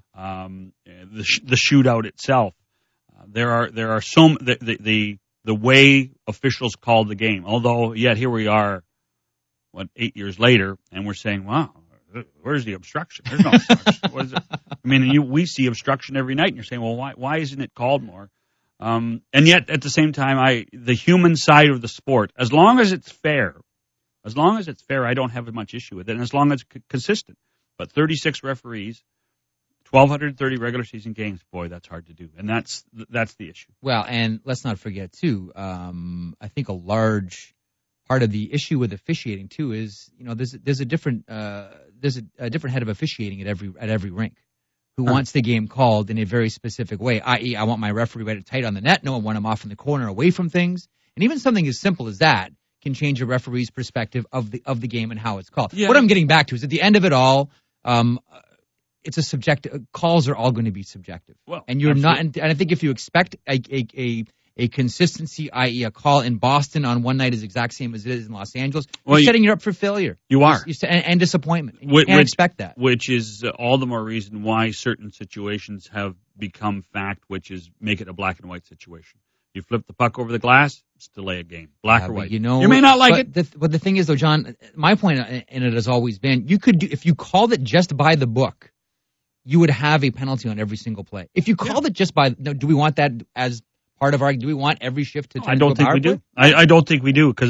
the shootout itself. There are some the way officials called the game. Although yet here we are, 8 years later, and we're saying, wow, where's the obstruction? There's no obstruction. What is it? I mean, we see obstruction every night, and you're saying, well, why isn't it called more? And yet at the same time, the human side of the sport, as long as it's fair, I don't have much issue with it, and as long as it's consistent. But 36 referees, 1,230 regular season games, boy, that's hard to do, and that's the issue. Well, and let's not forget too. I think a large part of the issue with officiating too is there's a different head of officiating at every rink who wants the game called in a very specific way. I.e., I want my referee right tight on the net. No, I want him off in the corner, away from things, and even something as simple as that can change a referee's perspective of the game and how it's called. Yeah. What I'm getting back to is at the end of it all. It's a subjective. Calls are all going to be subjective, and you're not. And I think if you expect a consistency, i.e., a call in Boston on one night is exact same as it is in Los Angeles, you're setting you up for failure. You are, and disappointment. And you can't expect that. Which is all the more reason why certain situations have become fact, which is make it a black and white situation. You flip the puck over the glass, it's delay a game, black or white. You may not like it. But the thing is, though, John, my point in it has always been, you could do, if you called it just by the book, you would have a penalty on every single play. If you called it just by, do we want that as part of our? Do we want every shift to turn into a power play? I don't think we do because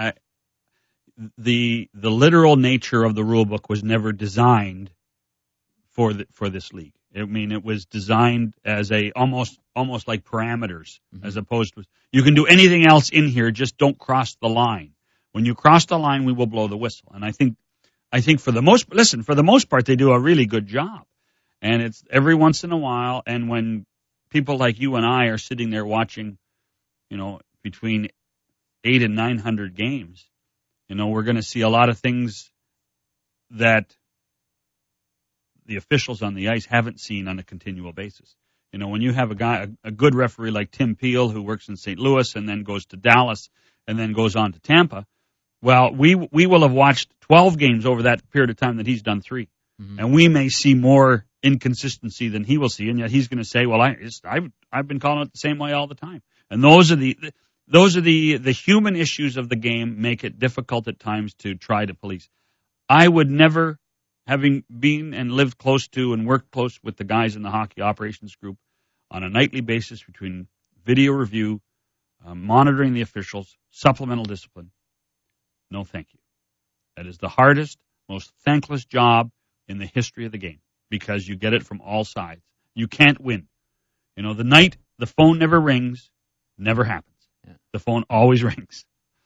the literal nature of the rule book was never designed for this league. I mean, it was designed as a almost like parameters, as opposed to you can do anything else in here, just don't cross the line. When you cross the line, we will blow the whistle. And I think for the most part, they do a really good job. And it's every once in a while, and when people like you and I are sitting there watching, between 800 and 900 games, we're going to see a lot of things that the officials on the ice haven't seen on a continual basis. When you have a good referee like Tim Peel who works in St. Louis and then goes to Dallas and then goes on to Tampa, well, we will have watched 12 games over that period of time that he's done 3. Mm-hmm. And we may see more inconsistency than he will see, and yet he's going to say, well, I've been calling it the same way all the time. And those are the human issues of the game make it difficult at times to try to police. I would never having been and lived close to and worked close with the guys in the hockey operations group on a nightly basis between video review, monitoring the officials, supplemental discipline, no thank you. That is the hardest, most thankless job in the history of the game because you get it from all sides. You can't win. You know, the night the phone never rings, never happens. Yeah. The phone always rings.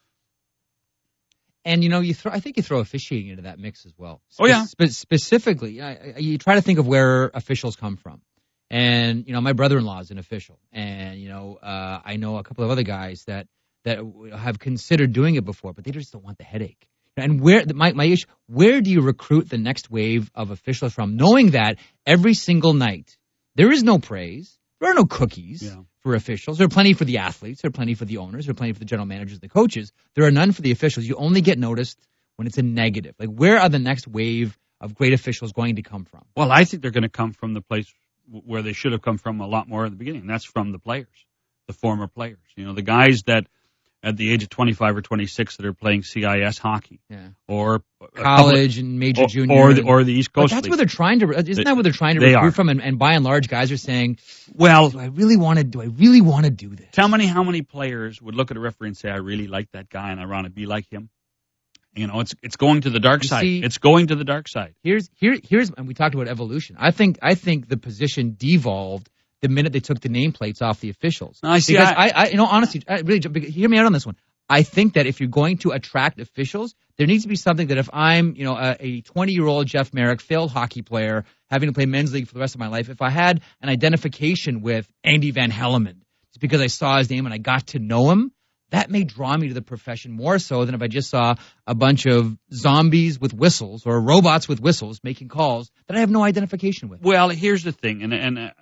And, you know, I think you throw officiating into that mix as well. Yeah. Specifically, you try to think of where officials come from. And, you know, my brother-in-law is an official. And, you know, I know a couple of other guys that have considered doing it before, but they just don't want the headache. And my issue, where do you recruit the next wave of officials from, knowing that every single night there is no praise, there are no cookies for officials. There are plenty for the athletes, there are plenty for the owners, there are plenty for the general managers and the coaches. There are none for the officials. You only get noticed when it's a negative. Like, where are the next wave of great officials going to come from? Well, I think they're going to come from the place where they should have come from a lot more at the beginning. And that's from the players, the former players. You know, the guys that at the age of 25 or 26 that are playing CIS hockey, or college and major junior, or the East Coast. That's where they're trying to. Isn't that what they're trying to recruit from? And by and large, guys are saying, "Well, do I really want to do this?" How many players would look at a referee and say, "I really like that guy and I want to be like him"? You know, it's going to the dark side. It's going to the dark side. Here's and we talked about evolution. I think the position devolved the minute they took the nameplates off the officials. I see. Because I you know, honestly, really, hear me out on this one. I think that if you're going to attract officials, there needs to be something that if I'm, you know, a 20-year-old Jeff Merrick, failed hockey player, having to play men's league for the rest of my life, if I had an identification with Andy Van Hellemond, it's because I saw his name and I got to know him, that may draw me to the profession more so than if I just saw a bunch of zombies with whistles or robots with whistles making calls that I have no identification with. Well, here's the thing, and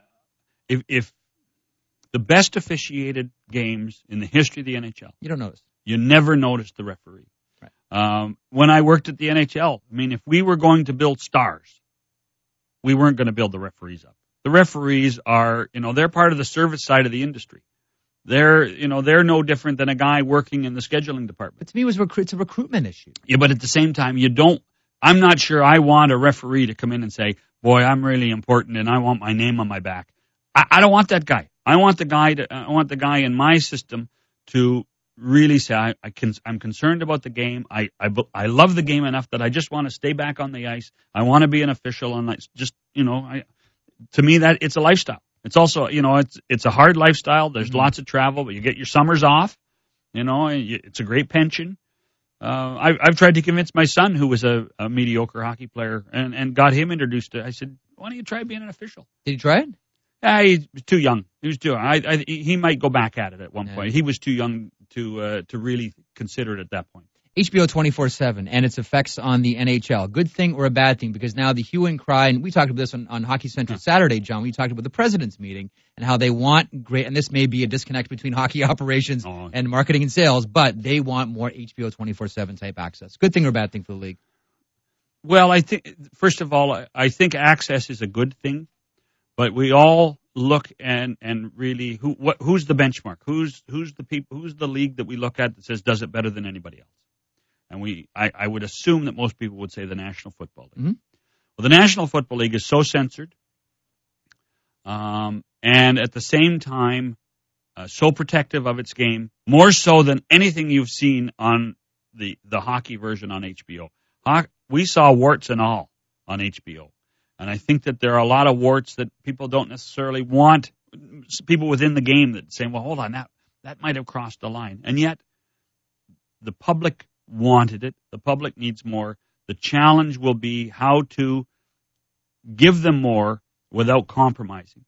if the best officiated games in the history of the NHL, you don't notice. You never notice the referee. Right. When I worked at the NHL, I mean, if we were going to build stars, we weren't going to build the referees up. The referees are, you know, they're part of the service side of the industry. They're no different than a guy working in the scheduling department. But to me, it's a recruitment issue. Yeah, but at the same time, I'm not sure I want a referee to come in and say, boy, I'm really important and I want my name on my back. I don't want that guy. I want the guy in my system to really say, I'm concerned about the game. I love the game enough that I just want to stay back on the ice. I want to be an official, and to me that it's a lifestyle. It's also, you know, it's a hard lifestyle. There's lots of travel, but you get your summers off. You know, it's a great pension. I've tried to convince my son, who was a mediocre hockey player, and got him introduced to. I said, why don't you try being an official? Did he try it? He was too young. He was too young. He might go back at it at one point. He was too young to really consider it at that point. HBO 24/7 and its effects on the NHL. Good thing or a bad thing? Because now the hue and cry, and we talked about this on Hockey Central Saturday, John. We talked about the president's meeting and how they want great, and this may be a disconnect between hockey operations and marketing and sales, but they want more HBO 24/7 type access. Good thing or bad thing for the league? Well, I think, first of all, I think access is a good thing. But we all look and really who's the benchmark? Who's the league that we look at that says does it better than anybody else? And I would assume that most people would say the National Football League. Mm-hmm. Well, the National Football League is so censored, and at the same time so protective of its game, more so than anything you've seen on the hockey version on HBO. We saw warts and all on HBO. And I think that there are a lot of warts that people don't necessarily want, people within the game that say, well, hold on, that might have crossed the line. And yet, the public wanted it. The public needs more. The challenge will be how to give them more without compromising.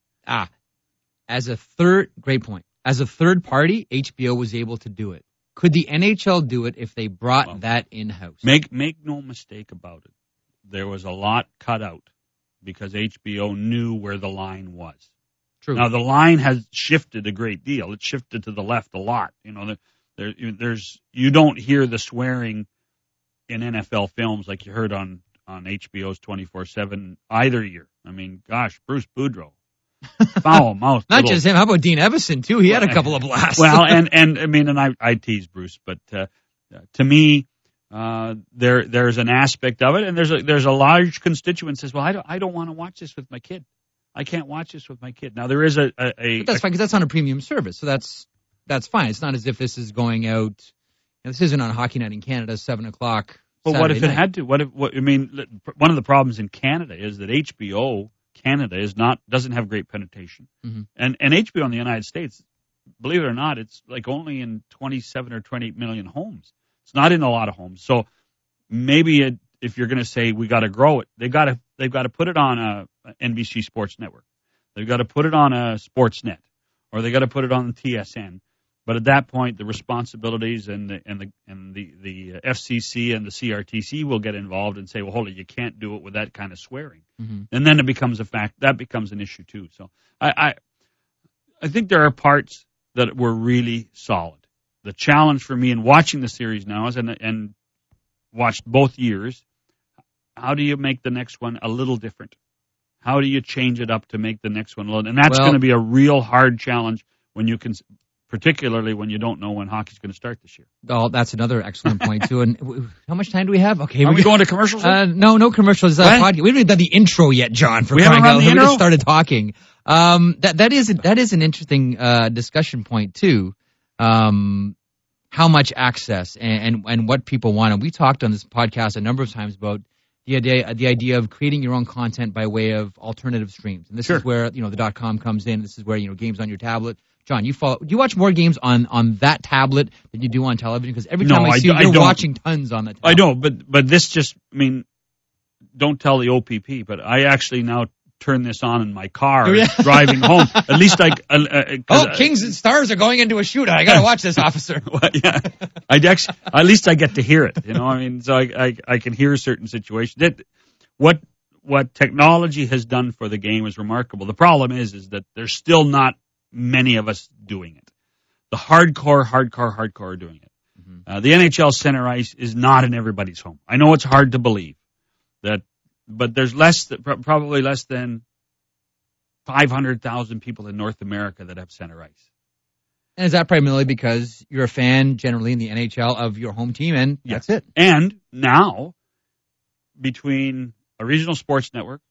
Great point. As a third party, HBO was able to do it. Could the NHL do it if they brought that in-house? Make no mistake about it. There was a lot cut out, because HBO knew where the line was. True. Now, the line has shifted a great deal. It shifted to the left a lot. You know, you don't hear the swearing in NFL films like you heard on HBO's 24/7 either year. I mean, gosh, Bruce Boudreau, foul mouth. Not just him. How about Dean Evison too? He had a couple of blasts. Well, and I mean, and I tease Bruce, but to me, there's an aspect of it, and there's a large constituent says, well, I don't want to watch this with my kid. I can't watch this with my kid. Now there is but that's fine because that's on a premium service, so that's fine. It's not as if this is going out. This isn't on Hockey Night in Canada, 7:00. But what if it had to? One of the problems in Canada is that HBO Canada doesn't have great penetration, and HBO in the United States, believe it or not, it's like only in 27 or 28 million homes. It's not in a lot of homes. So maybe if you're going to say we got to grow it, they've got to put it on a NBC Sports Network. They've got to put it on a Sportsnet, or they got to put it on the TSN. But at that point, the responsibilities and the FCC and the CRTC will get involved and say, well, hold it, you can't do it with that kind of swearing. And then it becomes a fact. That becomes an issue too. So I think there are parts that were really solid. The challenge for me in watching the series now is, and watched both years, how do you make the next one a little different? How do you change it up to make the next one a little? And that's going to be a real hard challenge when you can, particularly when you don't know when hockey's going to start this year. Oh, that's another excellent point too. And how much time do we have? Okay, are we going to commercials? No commercials. We haven't even done the intro yet, John. We haven't run the intro? We just started talking. That is an interesting discussion point too. How much access and what people want. And we talked on this podcast a number of times about the idea of creating your own content by way of alternative streams. And this is where, the .com comes in. This is where, games on your tablet. John, do you watch more games on that tablet than you do on television? Because every time I see you're watching tons on that tablet. I don't, but this just, don't tell the OPP, but I actually now turn this on in my car driving home. At least Kings and Stars are going into a shootout. I got to watch this, officer. Well, yeah. At least I get to hear it, so I can hear certain situations. What technology has done for the game is remarkable. The problem is that there's still not many of us doing it. The hardcore are doing it. The NHL center ice is not in everybody's home. I know it's hard to believe that, but there's probably less than 500,000 people in North America that have center ice. And is that primarily because you're a fan generally in the NHL of your home team, and that's it? And now, between a regional sports network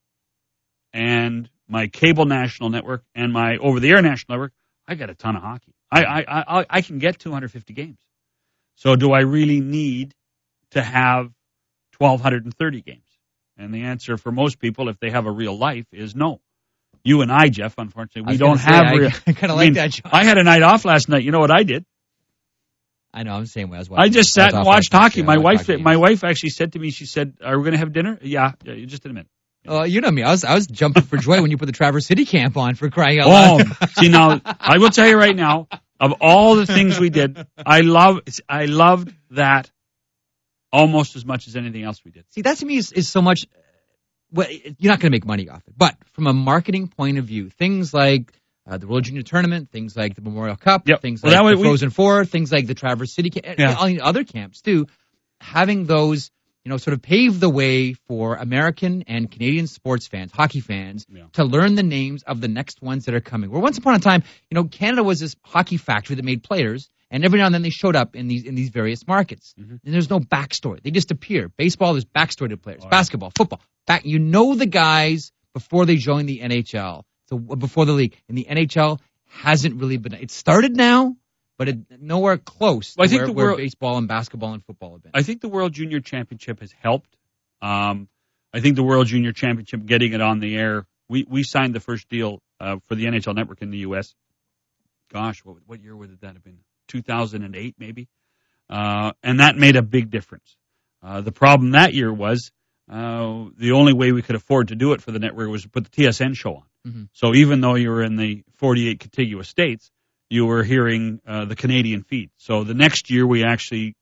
and my cable national network and my over-the-air national network, I get a ton of hockey. I can get 250 games. So do I really need to have 1,230 games? And the answer for most people, if they have a real life, is no. You and I, Jeff, unfortunately, we don't have real. I kind of like that, John. I had a night off last night. You know what I did? I know, I'm the same way. I just sat and watched hockey. My wife actually said to me, she said, "Are we going to have dinner?" Yeah, just in a minute. Oh, you know me. I was jumping for joy when you put the Traverse City camp on, for crying out loud. See, now, I will tell you right now, of all the things we did, I loved that almost as much as anything else we did. See, that to me is so much. Well, you're not going to make money off it, but from a marketing point of view, things like the World Junior Tournament, things like the Memorial Cup, things like the Frozen Four, things like the Traverse City camp, all the other camps too, having those, sort of pave the way for American and Canadian sports fans, hockey fans, to learn the names of the next ones that are coming. Where once upon a time, Canada was this hockey factory that made players. And every now and then they showed up in these various markets. And there's no backstory. They just appear. Baseball, there's backstory to players. Basketball, football. The guys before they join the NHL. So before the league. And the NHL hasn't really been. It started now, but nowhere close to where baseball and basketball and football have been. I think the World Junior Championship has helped. I think the World Junior Championship, getting it on the air, we signed the first deal for the NHL Network in the U.S. Gosh, what year would that have been? 2008 maybe, and that made a big difference. The problem that year was the only way we could afford to do it for the network was to put the TSN show on. So even though you were in the 48 contiguous states, you were hearing the Canadian feed. So the next year we actually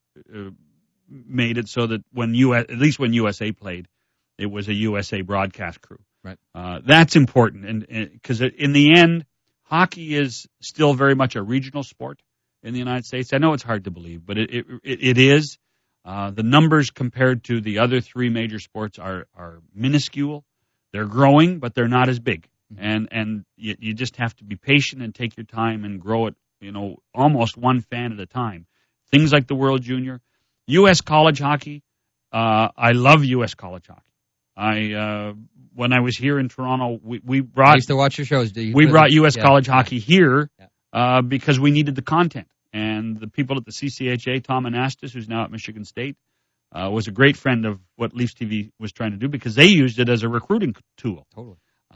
made it so that when at least when USA played, it was a USA broadcast crew. Right. That's important, and because in the end, hockey is still very much a regional sport in the United States. I know it's hard to believe, but it is. The numbers compared to the other three major sports are minuscule. They're growing, but they're not as big. And you just have to be patient and take your time and grow it, almost one fan at a time. Things like the World Junior, U.S. college hockey. I love U.S. college hockey. When I was here in Toronto, we brought. I used to watch your shows. We brought U.S. college hockey here because we needed the content. And the people at the CCHA, Tom Anastas, who's now at Michigan State, was a great friend of what Leafs TV was trying to do because they used it as a recruiting tool. Totally.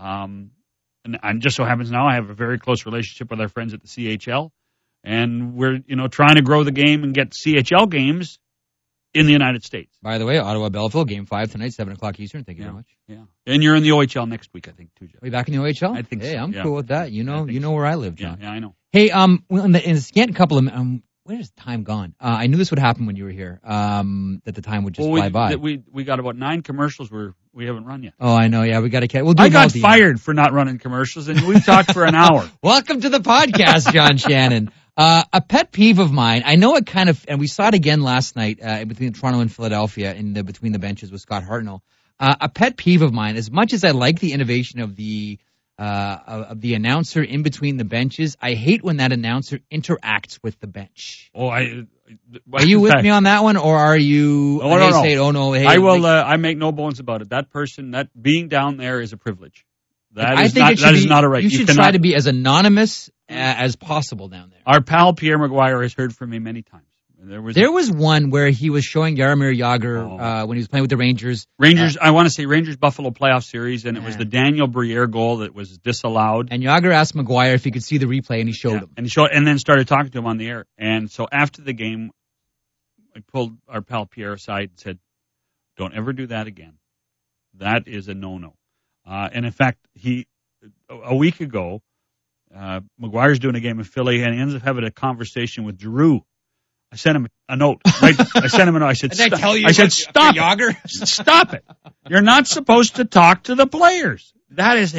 And just so happens now I have a very close relationship with our friends at the CHL, and we're trying to grow the game and get CHL games in the United States. By the way, Ottawa Belleville, Game 5 tonight, 7 o'clock Eastern. Thank you very much. Yeah, and you're in the OHL next week, I think, too, Jeff. Are you back in the OHL? I think so. Hey, I'm cool with that. You know where I live, John. Yeah, I know. Hey, in the scant couple of where's time gone? I knew this would happen when you were here. That the time would just fly by. We got about 9 commercials we haven't run yet. Oh, I know. Yeah, we got to. I got fired for not running commercials, and we talked for an hour. Welcome to the podcast, John Shannon. A pet peeve of mine. I know it kind of, and we saw it again last night between Toronto and Philadelphia in the between the benches with Scott Hartnell. A pet peeve of mine. As much as I like the innovation of the announcer in between the benches, I hate when that announcer interacts with the bench. Oh, are you with me on that one, or are you? Oh, no. Say, oh no, hey, I will. I make no bones about it. That person, that being down there, is a privilege. That is not a right. You should try to be as anonymous as possible down there. Our pal Pierre Maguire has heard from me many times. There was one where he was showing Jaromir Jagr when he was playing with the Rangers. I want to say Rangers Buffalo playoff series, and it was the Daniel Briere goal that was disallowed. And Jagr asked Maguire if he could see the replay, and he showed him. And then started talking to him on the air. And so after the game, I pulled our pal Pierre aside and said, "Don't ever do that again. That is a no-no." And in fact, a week ago, Maguire's doing a game in Philly, and he ends up having a conversation with Giroux. I sent him a note. Right? I sent him a note. I said, "Stop it. Stop it. You're not supposed to talk to the players. That is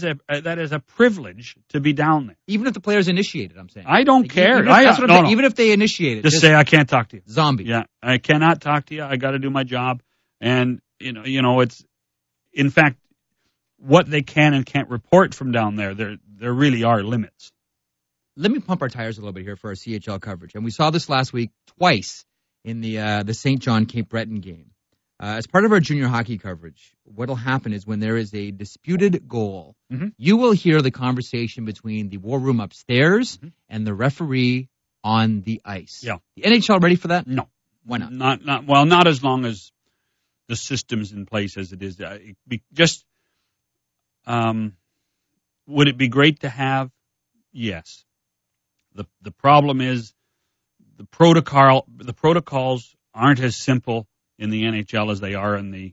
a privilege to be down there. Even if the players initiate it, I'm saying. I don't care. Even if they initiate it. Just say, I can't talk to you. Zombie. Yeah, I cannot talk to you. I got to do my job. And, it's, in fact, what they can and can't report from down there, there really are limits. Let me pump our tires a little bit here for our CHL coverage. And we saw this last week twice in the St. John Cape Breton game. As part of our junior hockey coverage, what will happen is when there is a disputed goal, you will hear the conversation between the war room upstairs and the referee on the ice. Yeah. The NHL ready for that? No. Why not? Not as long as the system's in place as it is. Would it be great to have? Yes. The problem is the protocols aren't as simple in the NHL as they are in the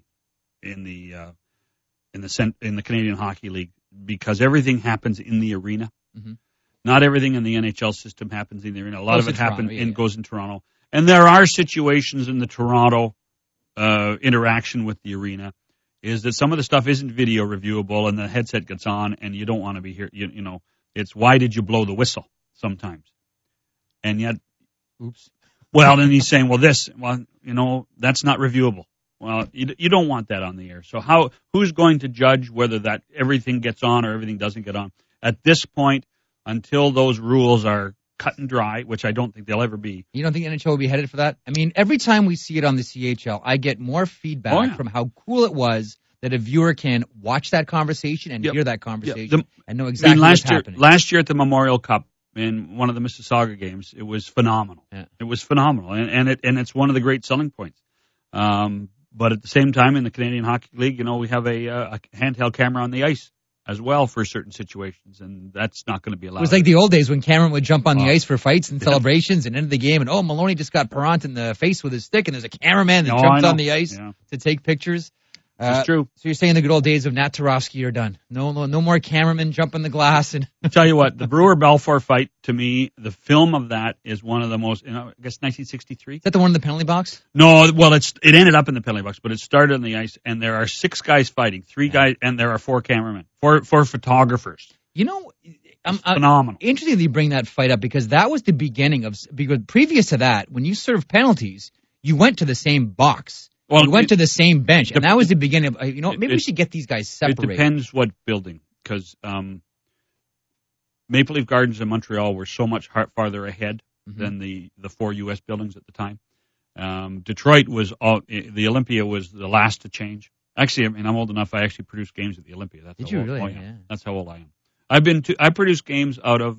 Canadian Hockey League, because everything happens in the arena. Not everything in the NHL system happens in the arena. A lot of it goes in Toronto. And there are situations in the Toronto interaction with the arena is that some of the stuff isn't video reviewable, and the headset gets on, and you don't want to be here. It's why did you blow the whistle sometimes? And yet, oops. Well, then he's saying, that's not reviewable. Well, you don't want that on the air. So who's going to judge whether that everything gets on or everything doesn't get on? At this point, until those rules are cut and dry, which I don't think they'll ever be. You don't think NHL will be headed for that? I mean, every time we see it on the CHL, I get more feedback from how cool it was that a viewer can watch that conversation and hear that conversation and know exactly what's happening. Last year at the Memorial Cup, in one of the Mississauga games, it was phenomenal. Yeah. It was phenomenal, and it's one of the great selling points. But at the same time, in the Canadian Hockey League, we have a handheld camera on the ice as well for certain situations, and that's not going to be allowed. It was like the old days when Cameron would jump on the ice for fights and celebrations and end the game, and Maloney just got Perrant in the face with his stick, and there's a cameraman that jumps on the ice to take pictures. It's true. So you're saying the good old days of Nat Tarofsky are done. No more cameramen jumping the glass. And I'll tell you what, the Brewer-Balfour fight, to me, the film of that is one of the most, I guess 1963. Is that the one in the penalty box? No, well, it ended up in the penalty box, but it started on the ice, and there are 6 guys fighting, 3 guys, and there are 4 cameramen, 4 photographers. It's phenomenal. Interesting that you bring that fight up, because that was the beginning of, because previous to that, when you served penalties, you went to the same box. Well, we went to the same bench, and that was the beginning of, maybe we should get these guys separated. It depends what building, because Maple Leaf Gardens in Montreal were so much farther ahead than the 4 U.S. buildings at the time. Detroit the Olympia was the last to change. Actually, I mean, I'm old enough. I actually produced games at the Olympia. Did you really? Yeah. That's how old I am. I produced games out of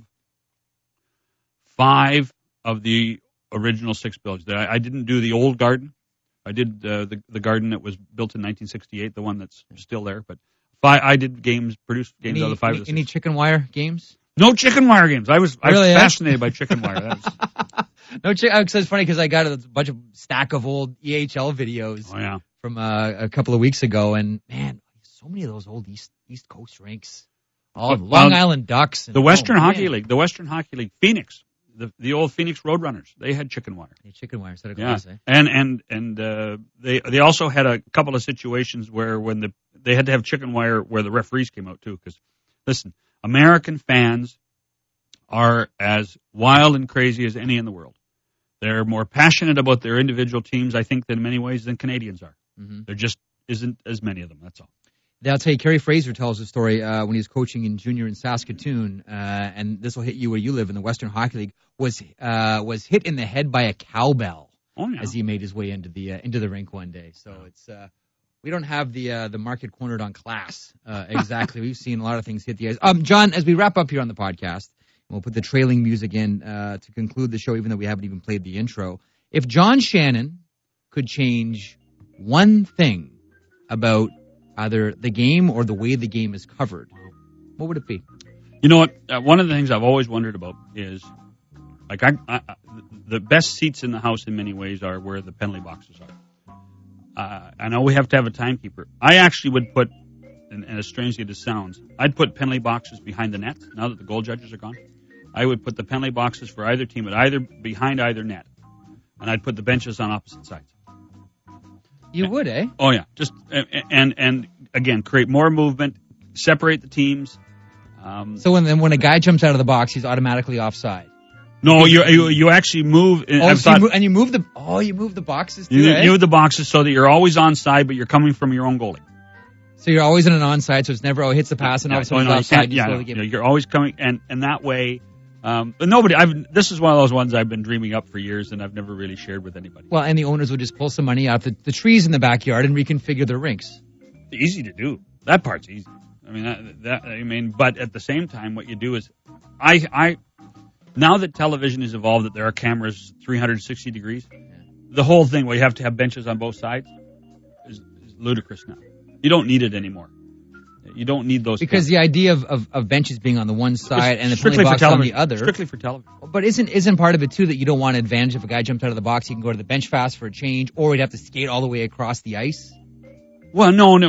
5 of the original 6 buildings. I didn't do the old Garden. I did the Garden that was built in 1968, the one that's still there. But I did produced games out of 5 of the 6. Any chicken wire games? No chicken wire games. I was fascinated by chicken wire. No chicken. It's funny because I got a bunch of stack of old EHL videos. Oh yeah. From a couple of weeks ago, and man, so many of those old East Coast rinks. Long Island Ducks. The Western Hockey League, Phoenix, the old Phoenix Roadrunners, they had chicken wire. Chicken wire instead of glass, eh? And they also had a couple of situations where they had to have chicken wire where the referees came out too. Because listen, American fans are as wild and crazy as any in the world. They're more passionate about their individual teams, I think, in many ways than Canadians are. Mm-hmm. There just isn't as many of them. That's all. I'll tell you, Kerry Fraser tells a story when he was coaching in junior in Saskatoon, and this will hit you where you live in the Western Hockey League. Was hit in the head by a cowbell as he made his way into the rink one day. So it's we don't have the market cornered on class exactly. We've seen a lot of things hit the ice. John, as we wrap up here on the podcast, we'll put the trailing music in to conclude the show, even though we haven't even played the intro. If John Shannon could change one thing about either the game or the way the game is covered, what would it be? You know what? One of the things I've always wondered about is, like, the best seats in the house in many ways are where the penalty boxes are. I know we have to have a timekeeper. I actually would put, and as strangely as it sounds, I'd put penalty boxes behind the net now that the goal judges are gone. I would put the penalty boxes for either team behind either net, and I'd put the benches on opposite sides. You would, eh? Oh yeah, just and again, create more movement, separate the teams. So when a guy jumps out of the box, he's automatically offside. No, you actually move. You move the boxes too. You move the boxes so that you're always onside, but you're coming from your own goalie. So you're always in an onside, so it's never hits the pass and all of a sudden it's offside. You're always coming, and that way. But nobody. This is one of those ones I've been dreaming up for years, and I've never really shared with anybody. Well, and the owners would just pull some money out the trees in the backyard and reconfigure their rinks. Easy to do. That part's easy. I mean, but at the same time, what you do is, I now that television has evolved, that there are cameras 360 degrees, the whole thing where you have to have benches on both sides is ludicrous now. You don't need it anymore. You don't need those because the idea of benches being on the one side and the penalty box on the other. Strictly for television. But isn't part of it too that you don't want advantage if a guy jumps out of the box, he can go to the bench fast for a change, or he'd have to skate all the way across the ice? Well,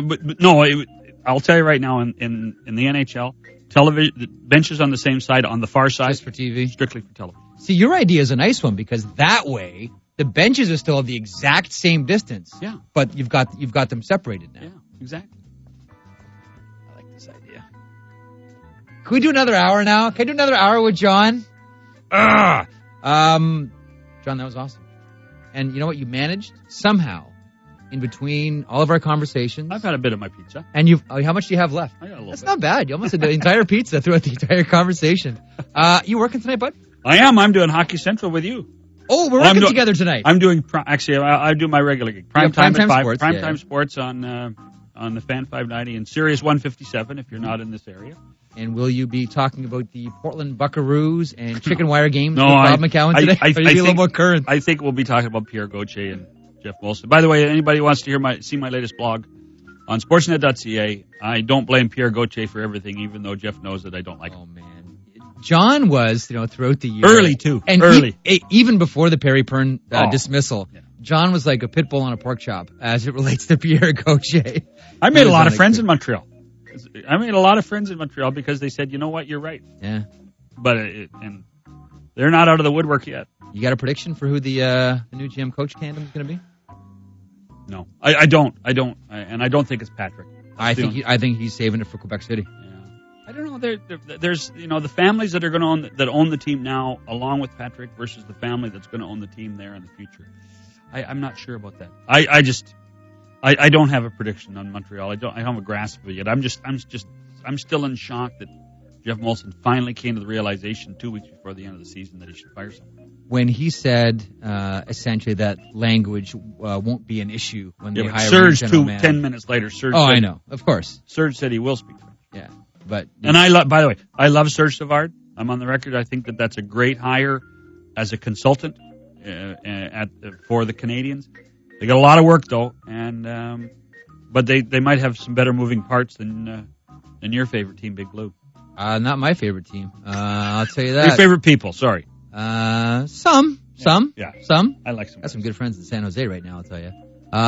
I'll tell you right now, in the NHL, television, the benches on the same side, on the far side, just for TV, strictly for television. See, your idea is a nice one because that way the benches are still the exact same distance. Yeah. But you've got them separated now. Yeah, exactly. This idea. Can we do another hour now? Can I do another hour with John? John, that was awesome. And you know what? You managed somehow in between all of our conversations. I've had a bit of my pizza. And how much do you have left? I got a little That's bit. not bad. You almost had the entire pizza throughout the entire conversation. You working tonight, bud? I am. I'm doing Hockey Central with you. Oh, we're working together tonight. I'm doing, actually, I do my regular gig. Prime time Sports. Time Sports on the Fan 590 and Sirius 157 if you're not in this area. And will you be talking about the Portland Buckaroos and chicken wire games with Bob McCowan today? Or you be a little more current? I think we'll be talking about Pierre Gauthier and Jeff Molson. By the way, anybody who wants to see my latest blog on sportsnet.ca, I don't blame Pierre Gauthier for everything, even though Jeff knows that I don't like him. Oh, man. John was, throughout the year. Early, too. And early. Even before the Perry Pern dismissal, John was like a pit bull on a pork chop as it relates to Pierre Gauthier. I made a lot of friends in Montreal. I made a lot of friends in Montreal because they said, you know what, you're right. Yeah. But and they're not out of the woodwork yet. You got a prediction for who the new GM coach tandem is going to be? No, I don't, and I don't think it's Patrick. I think he's saving it for Quebec City. Yeah. I don't know. There's the families that are going to own the team now, along with Patrick, versus the family that's going to own the team there in the future. I'm not sure about that. I don't have a prediction on Montreal. I don't have a grasp of it yet. I'm still in shock that Jeff Molson finally came to the realization 2 weeks before the end of the season that he should fire someone. When he said essentially that language won't be an issue when they hire Serge, a general manager. 10 minutes later, Serge Oh, said, I know. Of course. Serge said he will speak French. Yeah. But And by the way, I love Serge Savard. I'm on the record. I think that that's a great hire as a consultant for the Canadians. They got a lot of work though, and but they might have some better moving parts than your favorite team, Big Blue. not my favorite team. I'll tell you that. Your favorite people, sorry. Some. Yeah. Some. I like some. Got some good friends in San Jose right now, I'll tell you.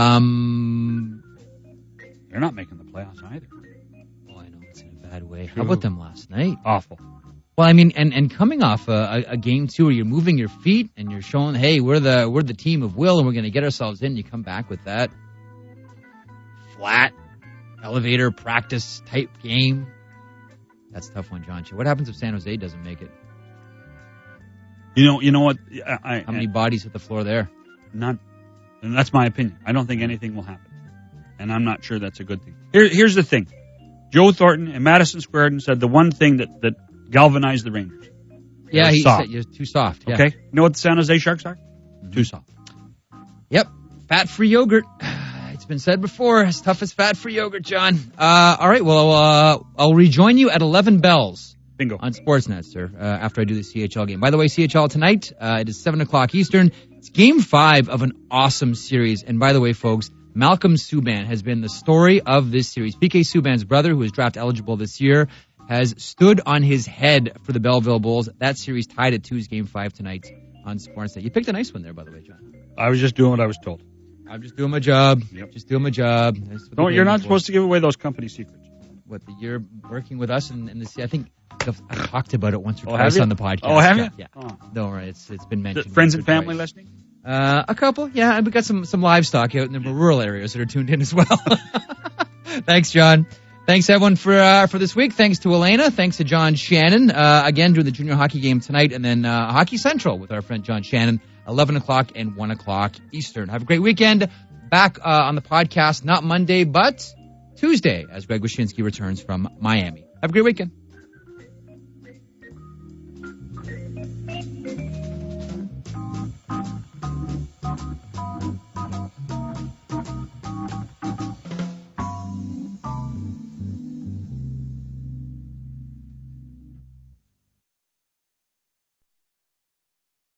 They're not making the playoffs either. Oh, I know it's in a bad way. True. How about them last night? Awful. Well, I mean, and coming off a game two where you're moving your feet and you're showing, hey, we're the team of will and we're going to get ourselves in. You come back with that flat elevator practice type game. That's a tough one, John. What happens if San Jose doesn't make it? You know what? How many bodies hit the floor there? None. And that's my opinion. I don't think anything will happen. And I'm not sure that's a good thing. Here's the thing. Joe Thornton and Madison Square Garden said the one thing that galvanized the Rangers. Yeah, he soft. said you're too soft. Yeah. Okay? You know what the San Jose Sharks are? Mm-hmm. Too soft. Yep. Fat-free yogurt. It's been said before, as tough as fat-free yogurt, John. All right, well, I'll rejoin you at 11 bells. Bingo. On Sportsnet, sir, after I do the CHL game. By the way, CHL tonight, it is 7 o'clock Eastern. It's Game 5 of an awesome series. And by the way, folks, Malcolm Subban has been the story of this series. PK Subban's brother, who is draft eligible this year, has stood on his head for the Belleville Bulls. That series tied at 2's Game 5 tonight on Sportsnet. You picked a nice one there, by the way, John. I was just doing what I was told. I'm just doing my job. Yep. Just doing my job. You're not supposed to give away those company secrets. What, you're working with us in the I think I've talked about it once or twice on the podcast. Oh, have you? Yeah. Oh. Don't worry, it's been mentioned. Friends and family listening? A couple, yeah, and we got some livestock out in the rural areas that are tuned in as well. Thanks, John. Thanks, everyone, for this week. Thanks to Elena. Thanks to John Shannon. Again, doing the junior hockey game tonight, and then Hockey Central with our friend John Shannon, 11 o'clock and 1 o'clock Eastern. Have a great weekend. Back on the podcast, not Monday, but Tuesday, as Greg Wyshynski returns from Miami. Have a great weekend.